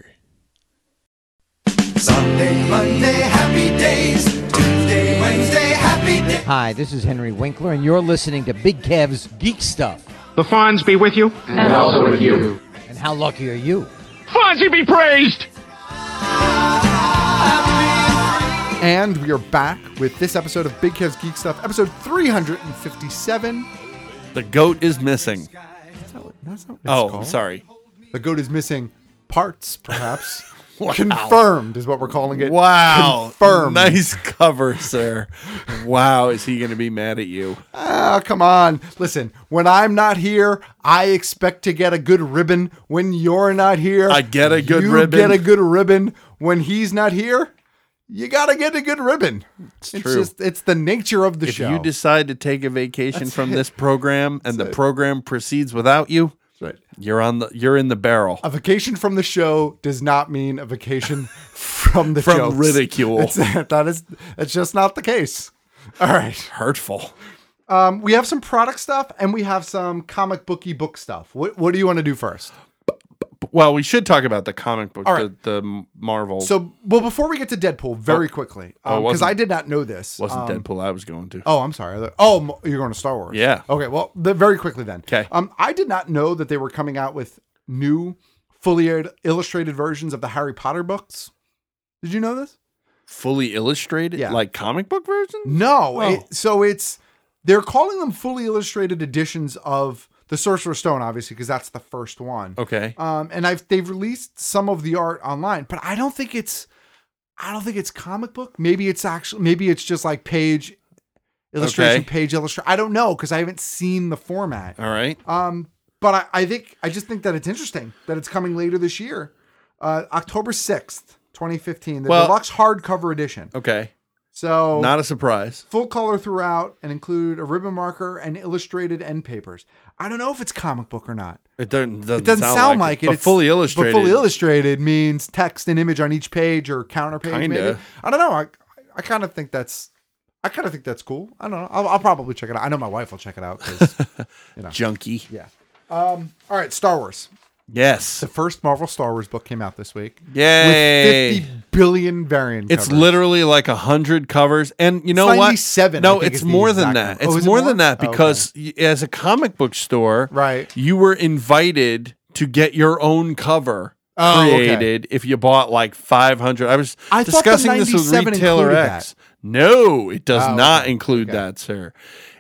Sunday, Monday, happy days. Tuesday, Wednesday, happy days. Hi, this is Henry Winkler, and you're listening to Big Kev's Geek Stuff. The Fonz be with you. And also with you. And how lucky are you? Fonzie be praised! And we are back with this episode of Big Kev's Geek Stuff, episode 357. The goat is missing. That's not what it's called. Sorry. The goat is missing parts, perhaps. Wow. Confirmed is what we're calling it. Wow. Confirmed. Nice cover, sir. Wow. Is he going to be mad at you? Ah, come on. Listen, when I'm not here, I expect to get a good ribbon. When you're not here, I get a good you ribbon. get a good ribbon. When he's not here, you got to get a good ribbon. It's true. It's the nature of the If show. you decide to take a vacation That's from it. this program and That's the it. program proceeds without you, right. You're in the barrel. A vacation from the show does not mean a vacation from the From jokes. ridicule. It's just not the case. All right. Hurtful. We have some product stuff and we have some comic booky book stuff. What do you want to do first? Well, we should talk about the comic book, All right. the Marvel. So, before we get to Deadpool, very quickly, because I did not know this. Wasn't Deadpool I was going to. Oh, I'm sorry. You're going to Star Wars. Yeah. Okay, well, very quickly then. Okay. I did not know that they were coming out with new, fully illustrated versions of the Harry Potter books. Did you know this? Fully illustrated? Yeah. Like comic book version? No. Oh. They're calling them fully illustrated editions of the Sorcerer's Stone, obviously, because that's the first one. Okay. And they've released some of the art online, but I don't think it's comic book. Maybe it's just like page illustration, page illustration. I don't know because I haven't seen the format. All right. But I just think that it's interesting that it's coming later this year, October 6th, 2015, the deluxe hardcover edition. Okay. So not a surprise. Full color throughout and include a ribbon marker and illustrated end papers. I don't know if it's comic book or not. It doesn't sound like it. But It's fully illustrated. But fully illustrated means text and image on each page or counter page. Kinda. Maybe. I don't know. I kind of think that's cool. I don't know. I'll probably check it out. I know my wife will check it out. Junkie. Yeah. All right. Star Wars. Yes. The first Marvel Star Wars book came out this week. Yay. With 50 billion variant It's covers. literally like 100 covers. And you know what? 97. No, I think it's is the more than exact that. number. It's Is it more than that Oh, because as a comic book store, right, you were invited to get your own cover Oh, okay. created if you bought like 500. I was I thought the discussing this with 97 Retailer included X. No, it does not okay. include that, sir.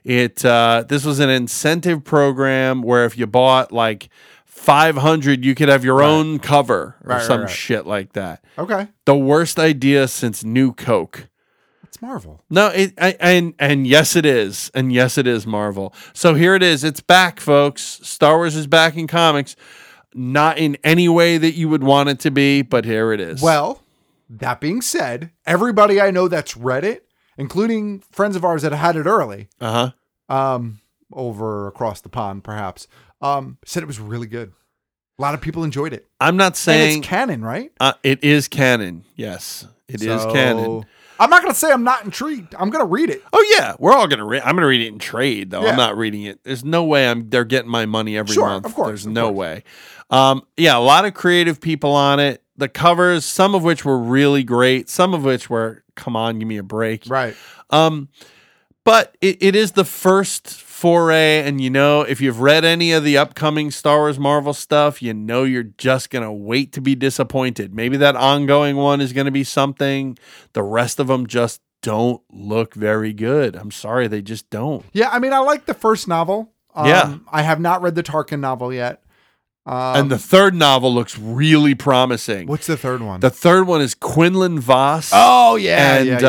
This was an incentive program where if you bought like 500, you could have your own cover or some shit like that. Okay. The worst idea since New Coke. It's Marvel. No, and yes it is. And yes it is Marvel. So here it is. It's back, folks. Star Wars is back in comics. Not in any way that you would want it to be, but here it is. Well, that being said, everybody I know that's read it, including friends of ours that had it early, over across the pond, perhaps, said it was really good. A lot of people enjoyed it. I'm not saying and it's canon, right? It is canon. Yes, it is canon. I'm not going to say I'm not intrigued. I'm going to read it. Oh yeah, we're all going to read. I'm going to read it in trade though. Yeah. I'm not reading it. There's no way they're getting my money every month. Of course. There's no way. Yeah, a lot of creative people on it. The covers, some of which were really great, some of which were, come on, give me a break. Right. But it is the first foray, and if you've read any of the upcoming Star Wars Marvel stuff, you're just going to wait to be disappointed. Maybe that ongoing one is going to be something. The rest of them just don't look very good. I'm sorry, they just don't. Yeah, I mean, I like the first novel. Yeah. I have not read the Tarkin novel yet. And the third novel looks really promising. What's the third one? The third one is Quinlan Vos. Oh, yeah. And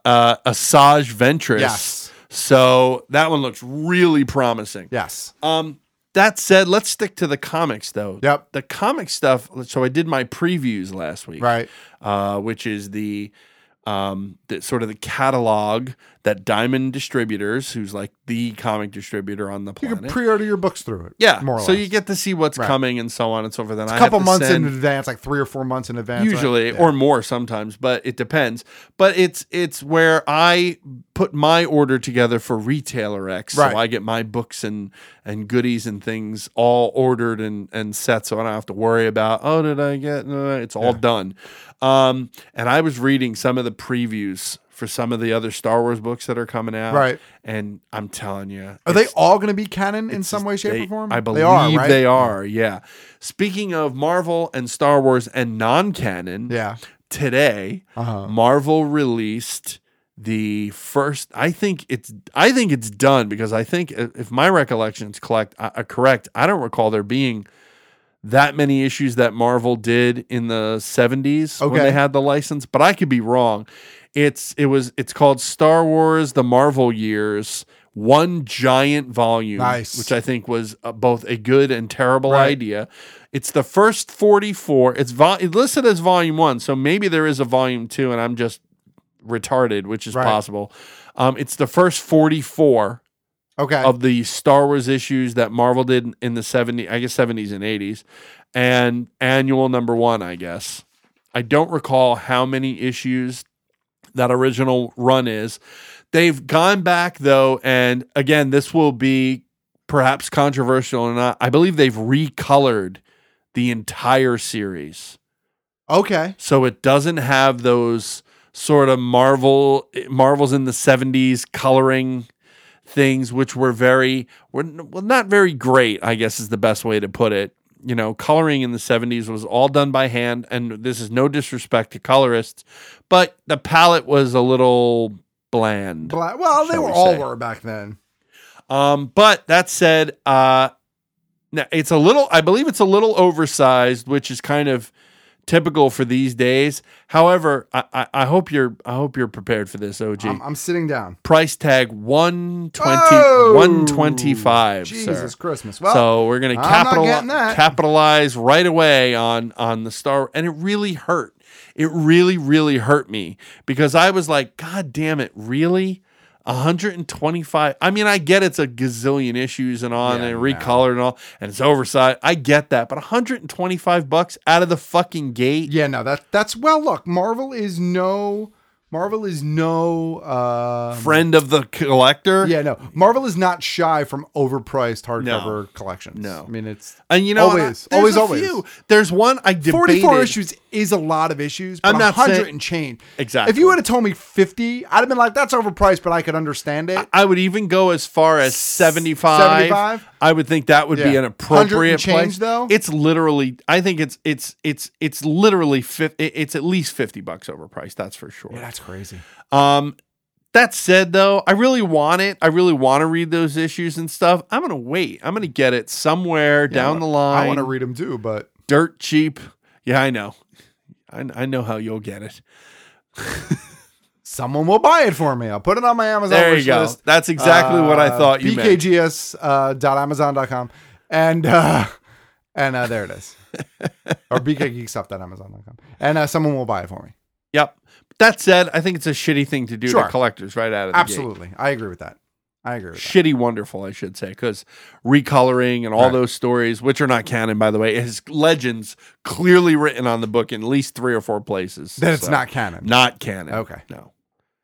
Asajj Ventress. Yes. So that one looks really promising. Yes. That said, let's stick to the comics, though. Yep. The comic stuff. So I did my previews last week. Right. Which is the sort of the catalog that Diamond Distributors, who's like the comic distributor on the planet. You can pre-order your books through it. Yeah. More or so less. you get to see what's coming and so on and so forth. Then a couple months in advance, like 3 or 4 months in advance. Usually, right? or more sometimes, but it depends. But it's where I put my order together for Retailer X. Right. So I get my books and goodies and things all ordered and set, so I don't have to worry about, did I get? No, it's all done. And I was reading some of the previews for some of the other Star Wars books that are coming out. Right. And I'm telling you. Are they all going to be canon in some way, shape, or form? I believe they are, right? Yeah. Speaking of Marvel and Star Wars and non-canon, today, Marvel released the first, I think it's done, because I think if my recollection is correct, I don't recall there being that many issues that Marvel did in the 70s when they had the license, but I could be wrong. It's called Star Wars: The Marvel Years, one giant volume, which I think was both a good and terrible idea. It's the first 44. It's listed as volume 1, so maybe there is a volume 2, and I'm just retarded, which is possible. It's the first 44. Of the Star Wars issues that Marvel did in the 70s and 80s, and annual number 1, I guess. I don't recall how many issues that original run is. They've gone back, though, and again, this will be perhaps controversial or not. I believe they've recolored the entire series. Okay. So it doesn't have those sort of Marvel's in the 70s coloring things, which were not very great, I guess is the best way to put it. Coloring in the 70s was all done by hand, and this is no disrespect to colorists, but the palette was a little bland. Well, they were back then. But that said, now I believe it's a little oversized, which is kind of typical for these days. However, I hope you're prepared for this, OG. I'm sitting down. Price tag $125. Jesus sir. Christmas. Well, so we're gonna capitalize right away on the Star, and it really hurt. It really, really hurt me, because I was like, God damn it, really? 125. I mean, I get it's a gazillion issues and recolored and all, and it's oversized. I get that, but $125 out of the fucking gate. Yeah, no, that's well. Look, Marvel is no friend of the collector. Yeah, no. Marvel is not shy from overpriced hardcover collections. No, I mean it's always. Few. There's one I debated. 44 issues is a lot of issues. But I'm not 100 saying, and change. Exactly. If you would have told me 50, I'd have been like, that's overpriced, but I could understand it. I would even go as far as 75. I would think that would be an appropriate change, place. Though it's literally, I think it's literally it's at least $50 overpriced. That's for sure. Yeah, that's crazy. That said, though, I really want it. I really want to read those issues and stuff. I'm gonna wait. I'm gonna get it somewhere down the line. I want to read them too, but dirt cheap. Yeah, I know. I know how you'll get it. Someone will buy it for me. I'll put it on my Amazon there wish you go. list. That's exactly what I thought you meant. BKGS.amazon.com. And there it is. Or BKGeekstuff.amazon.com. And someone will buy it for me. Yep. That said, I think it's a shitty thing to do to collectors right out of the Absolutely. gate. I agree with that. Shitty wonderful, I should say, because recoloring and all those stories, which are not canon, by the way, is legends clearly written on the book in at least 3 or 4 places. Then it's not canon. Not canon. Okay. No.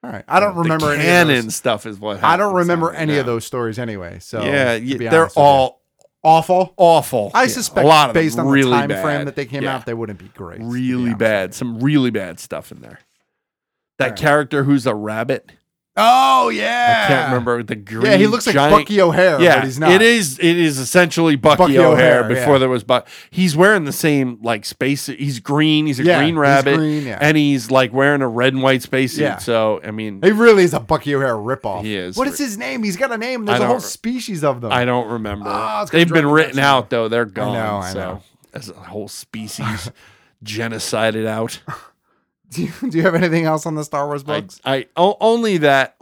All right. I don't remember the any canon of those. stuff is what I happens. don't remember any of now. those stories anyway. So Yeah, to be they're honest with all awful. awful. I Yeah, suspect a lot of based them on really the time bad. frame that they came Yeah. out, they wouldn't be great. to be Really honest bad. with Some really bad stuff in there. That right. character who's a rabbit. you. Oh yeah. I can't remember the green. Yeah, he looks like giant- Bucky O'Hare, Yeah, but he's not. It is essentially Bucky, Bucky O'Hare O'Hare, before yeah. there was he's wearing the same like space. He's green. He's a Yeah, green he's rabbit, green, yeah. and he's like wearing a red and white spacesuit. Yeah. So I mean, He really is a Bucky O'Hare ripoff. He is. What is his name? He's got a name. I There's a don't- whole species of them. I don't remember. Oh, it's gonna They've drive been me written nuts. out though. They're gone. I so know. as a whole species genocided out. Do you have anything else on the Star Wars books? Only that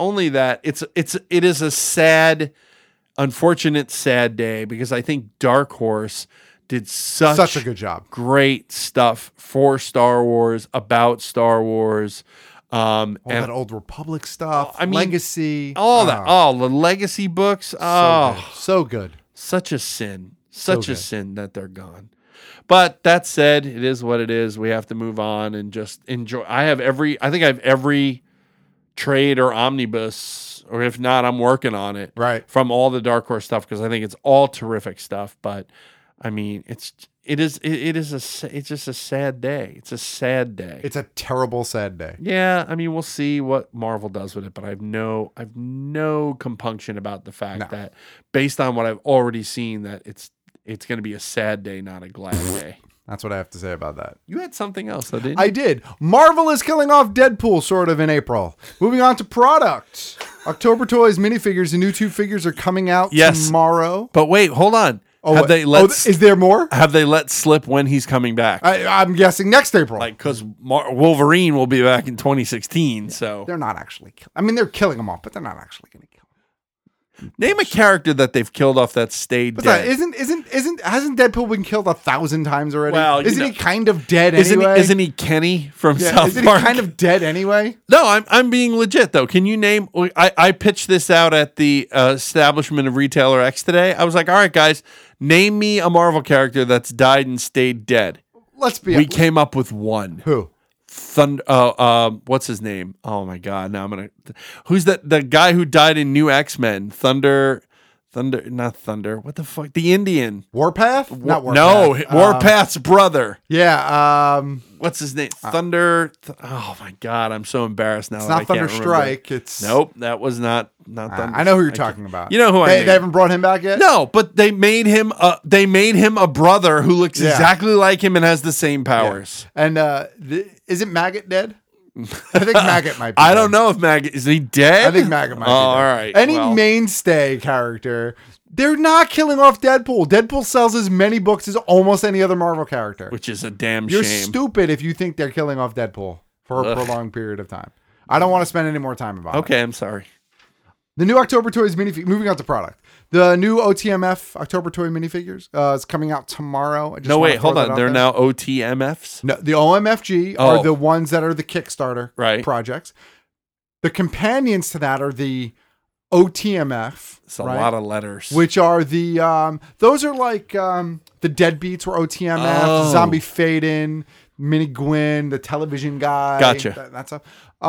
it is a sad, unfortunate, sad day because I think Dark Horse did such a good job. Great stuff for Star Wars, about Star Wars. All And that old Republic stuff, I mean, Legacy, all that, all the Legacy books. so good. Such a sin. So Such a good. sin that they're gone. But that said, it is what it is. We have to move on and just enjoy. I think I have every trade or omnibus, or if not, I'm working on it. Right. From all the Dark Horse stuff because I think it's all terrific stuff. But I mean, it's just a sad day. It's a sad day. It's a terrible, sad day. Yeah, I mean, we'll see what Marvel does with it, but I've no compunction about the fact that based on what I've already seen, that it's going to be a sad day, not a glad day. That's what I have to say about that. You had something else, though, didn't you? I did. Marvel is killing off Deadpool sort of in April. Moving on to product. October Toys minifigures. The new 2 figures are coming out tomorrow. But wait, hold on. Is there more? Have they let slip when he's coming back? I'm guessing next April. Like, because Wolverine will be back in 2016, so. They're not actually killing. I mean, they're killing them off, but they're not actually going to kill them. Name a character that they've killed off that stayed dead. Hasn't Deadpool been killed 1,000 times already? Well, isn't he kind of dead anyway? Isn't he Kenny from South isn't Park? he kind of dead anyway? No, I'm being legit though. Can you name? I pitched this out at the establishment of Retailer X today. I was like, all right, guys, name me a Marvel character that's died and stayed dead. We came up with one. Who? Thunder. What's his name? Oh my God! Now I'm gonna. Who's that? The guy who died in New X-Men? Thunder. Not Thunder. What the fuck? The Indian. Warpath? Not Warpath. No, Warpath's brother. Yeah. What's his name? Thunder. Oh my God! I'm so embarrassed now. It's that not I can't Thunder remember. Strike. It's Nope. That was not Thunder. I know who you're talking about. You know who They haven't brought him back yet? No, but they made him a brother who looks exactly like him and has the same powers. Yeah. And isn't Maggot dead? I think Maggot might be I dead. don't know if Maggot is he dead? I think Maggot might be dead. All right. Any mainstay character, they're not killing off Deadpool. Deadpool sells as many books as almost any other Marvel character. Which is a damn You're shame. stupid if you think they're killing off Deadpool for a prolonged period of time. I don't want to spend any more time about it. Okay, I'm sorry. The new October Toys minifigures, moving on to product. The new OTMF October Toy minifigures is coming out tomorrow. No, wait, hold on. They're now OTMFs? No, the OMFG are the ones that are the Kickstarter projects. The companions to that are the OTMF. It's a lot of letters. Which are the, those are like the Deadbeats were OTMF, Zombie Fade-In, Mini Gwyn, the television guy. Gotcha. That stuff.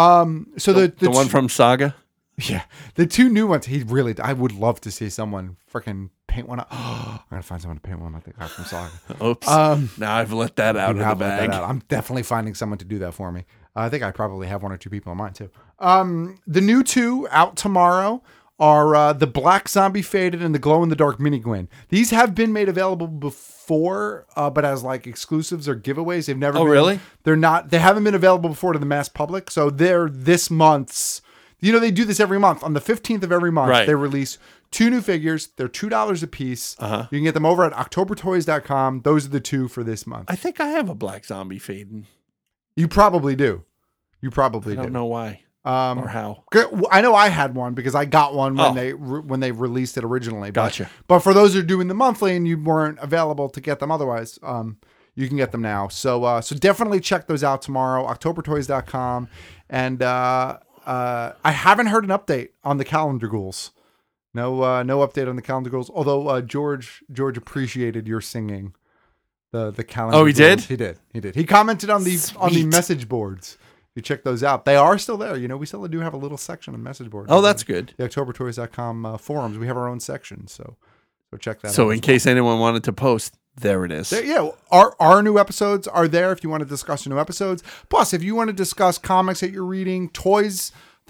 So the one from Saga? Yeah, the 2 new ones. I would love to see someone freaking paint one up. I'm gonna find someone to paint one like the guy from Saga. Oops. Now I've let that out of the bag. I'm definitely finding someone to do that for me. I think I probably have 1 or 2 people in mind too. The new 2 out tomorrow are the Black Zombie Faded and the Glow in the Dark Mini Gwyn. These have been made available before, but as like exclusives or giveaways. They've never. Oh, really? They're not. They haven't been available before to the mass public. So they're this month's. You know, they do this every month. On the 15th of every month, they release 2 new figures. They're $2 a piece. You can get them over at octobertoys.com. Those are the 2 for this month. I think I have a Black Zombie Fading. You probably do. I don't know why or how. I know I had one because I got one when they released it originally. Gotcha. But for those who are doing the monthly and you weren't available to get them otherwise, you can get them now. So definitely check those out tomorrow. octobertoys.com. And I haven't heard an update on the Calendar Ghouls. No update on the Calendar Ghouls. Although George appreciated your singing the Calendar. Oh, he Ghouls. did? He did. He commented on the message boards. You check those out. They are still there. We still do have a little section on the message board. Oh, that's good. The OctoberToys.com forums. We have our own section, so check that out. So in case anyone wanted to post, there it is. Our new episodes are there if you want to discuss new episodes. Plus, if you want to discuss comics that you're reading, toys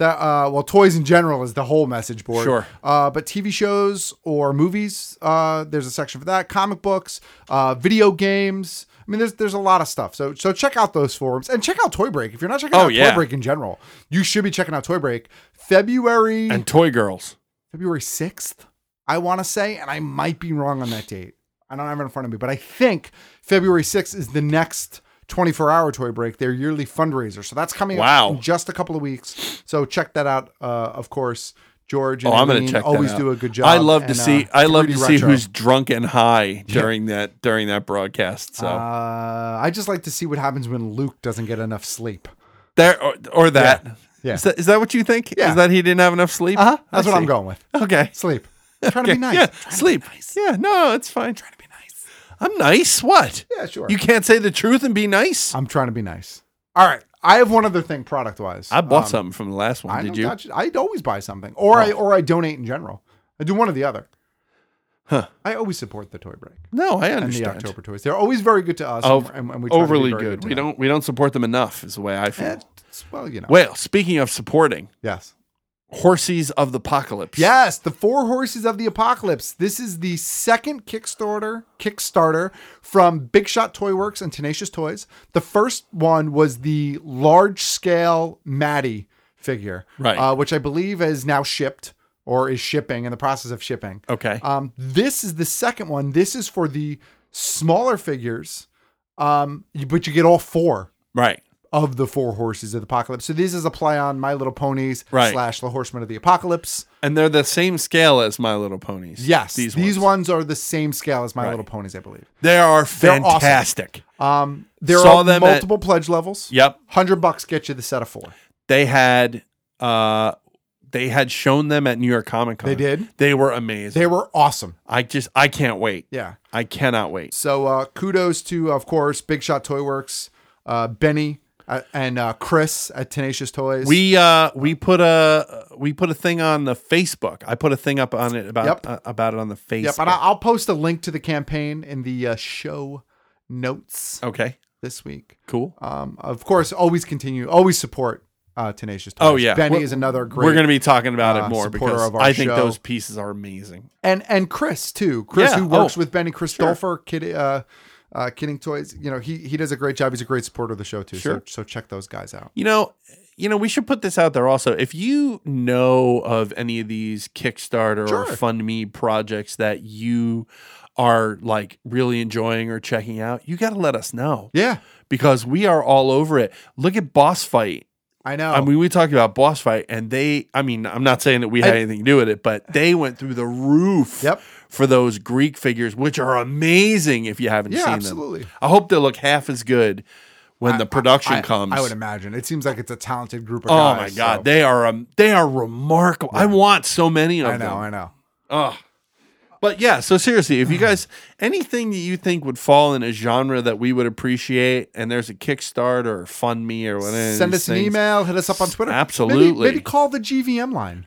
toys in general is the whole message board. Sure. But TV shows or movies, there's a section for that. Comic books, video games. I mean, there's a lot of stuff. So check out those forums and check out Toy Break. If you're not checking out Toy Break in general, you should be checking out Toy Break. February and Toy Girls. February 6th, I want to say, and I might be wrong on that date. I don't have it in front of me, but I think February 6th is the next 24-hour Toy Break, their yearly fundraiser. So that's coming up in just a couple of weeks. So check that out. Of course, George and I'm going to check always that out. do a good job. I love to see retro. who's drunk and high during that broadcast. So I just like to see what happens when Luke doesn't get enough sleep. There or that. Yeah. Is that what you think? Yeah. Is that he didn't have enough sleep? Uh-huh. That's what I'm going with. Okay. Sleep. I'm trying to be nice. Yeah. Sleep. Yeah. No, it's fine. I'm trying to be nice. I'm nice. What? Yeah, sure. You can't say the truth and be nice? I'm trying to be nice. All right. I have one other thing product-wise. I bought something from the last one. Did you? I'd always buy something. Or I donate in general. I do one or the other. Huh. I always support the Toy Break. No, I understand. And the October Toys. They're always very good to us. And we try overly to be very good. to We don't support them enough is the way I feel. Well, Well, speaking of supporting. Yes. Horses of the Apocalypse. Yes, the 4 Horses of the Apocalypse. This is the second Kickstarter from Big Shot Toy Works and Tenacious Toys. The first one was the large-scale Maddie figure, right? Which I believe is now shipped or is shipping, in the process of shipping. Okay. This is the second one. This is for the smaller figures, but you get all 4. Right. Of the 4 Horses of the Apocalypse. So this is a play on My Little Ponies / The Horsemen of the Apocalypse. And they're the same scale as My Little Ponies. Yes. These ones are the same scale as My Little Ponies, I believe. They are fantastic. Awesome. There are multiple pledge levels. Yep. $100 get you the set of 4. They had shown them at New York Comic Con. They did. They were amazing. They were awesome. I can't wait. Yeah. I cannot wait. So kudos to, of course, Big Shot Toy Works, Benny, and Chris at Tenacious Toys. We put a thing on the Facebook. I put a thing up on it about it on the Facebook. Yep, and I'll post a link to the campaign in the show notes. Okay. This week. Cool. Of course, always support Tenacious Toys. Oh yeah, Benny is another great. We're going to be talking about it more supporter because of our I think show. those pieces are amazing. And Chris too. Chris who works with Benny, Chris Dolfer, Kidding Toys. He does a great job. He's a great supporter of the show too. Sure. So check those guys out. We should put this out there also. If you know of any of these Kickstarter or FundMe projects that you are like really enjoying or checking out, you got to let us know. Yeah. Because we are all over it. Look at Boss Fight. I know. I mean, we talked about Boss Fight and I'm not saying that we had anything to do with it, but they went through the roof for those Greek figures, which are amazing if you haven't seen absolutely. them. I hope they look half as good when the production comes. I would imagine. It seems like it's a talented group of guys. Oh my God. So. They are remarkable. Yeah. I want so many of them. I know. Oh. But yeah, so seriously, if you guys, anything that you think would fall in a genre that we would appreciate, and there's a Kickstarter or FundMe or whatever, send us an email, hit us up on Twitter. Absolutely. Maybe call the GVM line.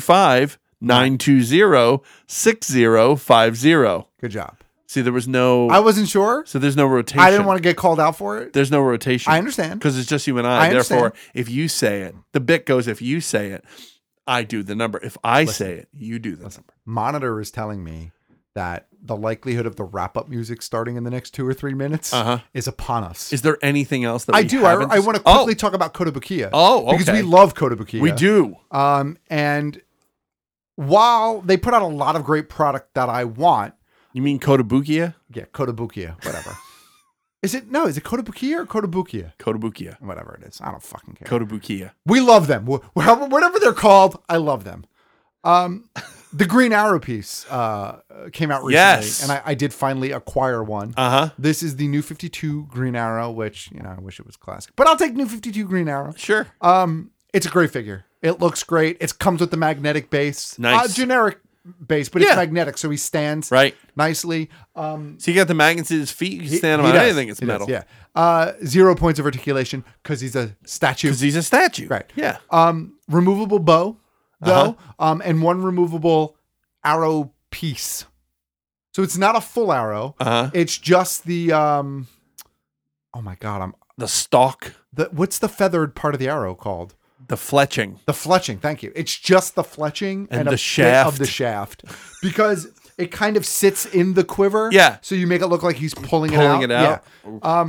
425-920-6050. Good job. See, there was no... I wasn't sure. So there's no rotation. I didn't want to get called out for it. There's no rotation. I understand. Because it's just you and I. Therefore, if you say it, the bit goes, if you say it, I do the number. If I say it, you do the number. Monitor is telling me that the likelihood of the wrap-up music starting in the next 2 or 3 minutes is upon us. Is there anything else that I do? I want to quickly talk about Kotobukiya. Oh, okay. Because we love Kotobukiya. We do. And while they put out a lot of great product that I want. You mean Kotobukiya? Yeah, Kotobukiya, whatever. Is it Kotobukiya or Kotobukiya? Kotobukiya. Whatever it is. I don't fucking care. Kotobukiya. We love them. Whatever they're called, I love them. The Green Arrow piece came out recently, and I did finally acquire one. This is the New 52 Green Arrow, which, I wish it was classic. But I'll take New 52 Green Arrow. Sure. It's a great figure. It looks great. It comes with the magnetic base. Nice. Generic base, but it's magnetic, so he stands nicely. So you got the magnets in his feet. You can stand him on anything. It's metal. Does, yeah. 0 points of articulation because he's a statue. Right. Yeah. Removable bow, though, and one removable arrow piece. So it's not a full arrow. It's just the oh my god, the stalk. What's the feathered part of the arrow called? The fletching. The fletching. Thank you. It's just the fletching and a the shaft bit of the shaft because it kind of sits in the quiver. Yeah. So you make it look like he's pulling it out. Yeah.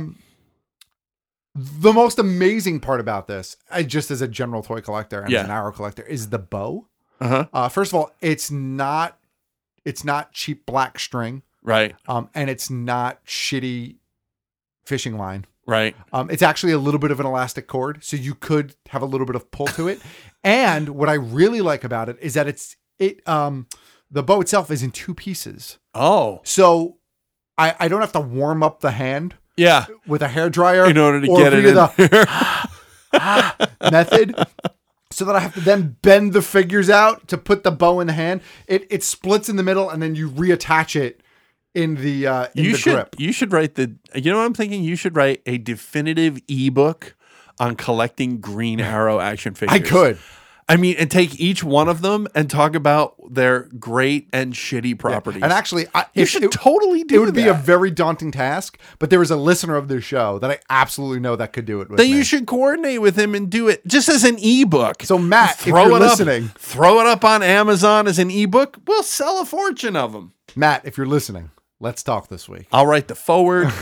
The most amazing part about this, just as a general toy collector and as an arrow collector, is the bow. First of all, it's not cheap black string, right? And it's not shitty fishing line, right? It's actually a little bit of an elastic cord, so you could have a little bit of pull to it. And what I really like about it is that the bow itself is in 2 pieces. Oh, so I don't have to warm up the hand. Yeah, with a hairdryer in order to get it in the method, so that I have to then bend the figures out to put the bow in the hand. It splits in the middle, and then you reattach it in the grip. You should write you know what I'm thinking? You should write a definitive ebook on collecting Green Arrow action figures. I could. I mean, and take each one of them and talk about their great and shitty properties. Yeah. And actually, you should totally do it. It would be a very daunting task, but there is a listener of this show that I absolutely know that could do it with Then me. you should coordinate with him and do it just as an ebook. So Matt, if you're listening, throw it up on Amazon as an ebook. We'll sell a fortune of them. Matt, if you're listening, let's talk this week. I'll write the forward.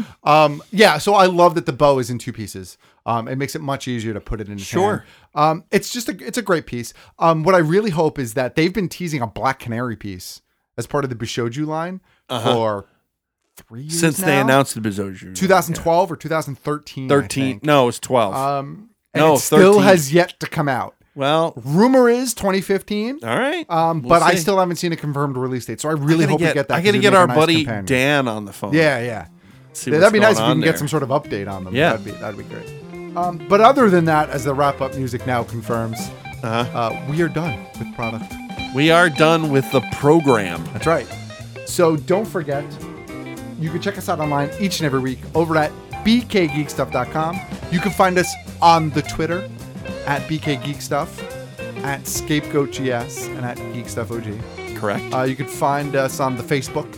So I love that the bow is in 2 pieces. It makes it much easier to put it in. Sure. It's a great piece. What I really hope is that they've been teasing a Black Canary piece as part of the Bishoju line for 3 years since now? they announced the Bishoju. 2012 or 2013. 13. No, it was 12. And it still 13. has yet to come out. Well, rumor is 2015. All right. But I still haven't seen a confirmed release date. So I really hope we get that. I got to get our buddy Dan on the phone. Yeah. That'd be nice if we can get some sort of update on them. Yeah. That'd be great. But other than that, as the wrap-up music now confirms, we are done with product. We are done with the program. That's right. So don't forget, you can check us out online each and every week over at bkgeekstuff.com. You can find us on the Twitter at bkgeekstuff, at scapegoatgs, and at geekstuffog. Correct. You can find us on the Facebook.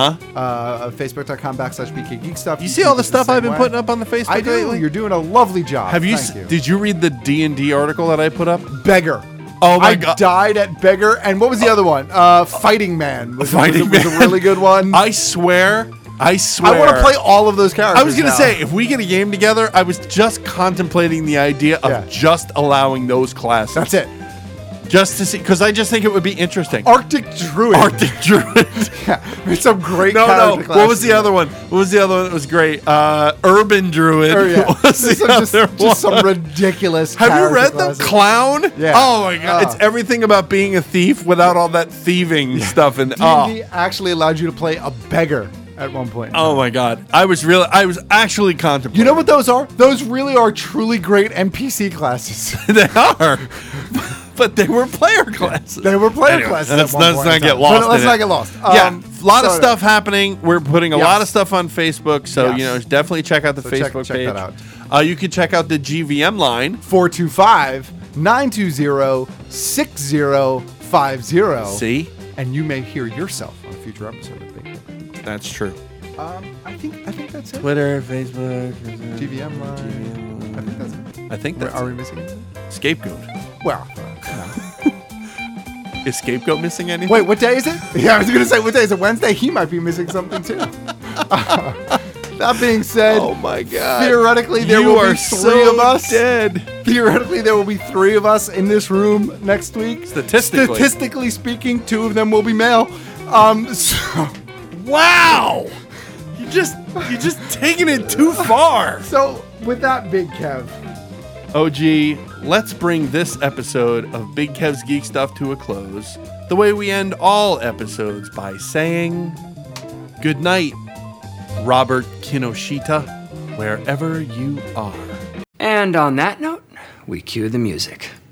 Facebook.com/bkgeekstuff. You see all the stuff I've been putting up on the Facebook I do. lately? You're doing a lovely job. Have you? Thank you. Did you read the D&D article that I put up? Beggar. Oh my I god! Died at Beggar. And what was the other one? Fighting Man. Was a really good one. I swear. I want to play all of those characters. I was going to say, if we get a game together, I was just contemplating the idea of just allowing those classes. That's it. Just to see, because I just think it would be interesting. Arctic Druid. Yeah, there's some great character classes. What was the other one? What was the other one that was great? Urban Druid. Just some ridiculous Have you read classes. The Clown? Yeah. Oh my god. It's everything about being a thief without all that thieving stuff. And D&D actually allowed you to play a beggar at one point. Oh my god. I was actually contemplating. You know what those are? Those really are truly great NPC classes. They are. But they were player classes. They were player classes. Let's not get lost. Let's not get lost. A lot of stuff happening. We're putting a lot of stuff on Facebook, so definitely check out the Facebook page. Check that out. You can check out the GVM line 425-920-6050. See, and you may hear yourself on a future episode of Big. That's true. I think that's it. Twitter, Facebook, GVM line. I think that's it. I think that's. Are we missing anything? Scapegoat. Well. Is Scapegoat missing anything? Wait, what day is it? Yeah, I was going to say, what day is it? Wednesday? He might be missing something too. That being said, oh my god! Theoretically, there will be 3 of us. Dead. Theoretically, there will be 3 of us in this room next week. Statistically speaking, 2 of them will be male. Wow! You just taking it too far. So, with that, Big Kev. OG, let's bring this episode of Big Kev's Geek Stuff to a close the way we end all episodes, by saying good night, Robert Kinoshita, wherever you are. And on that note, we cue the music.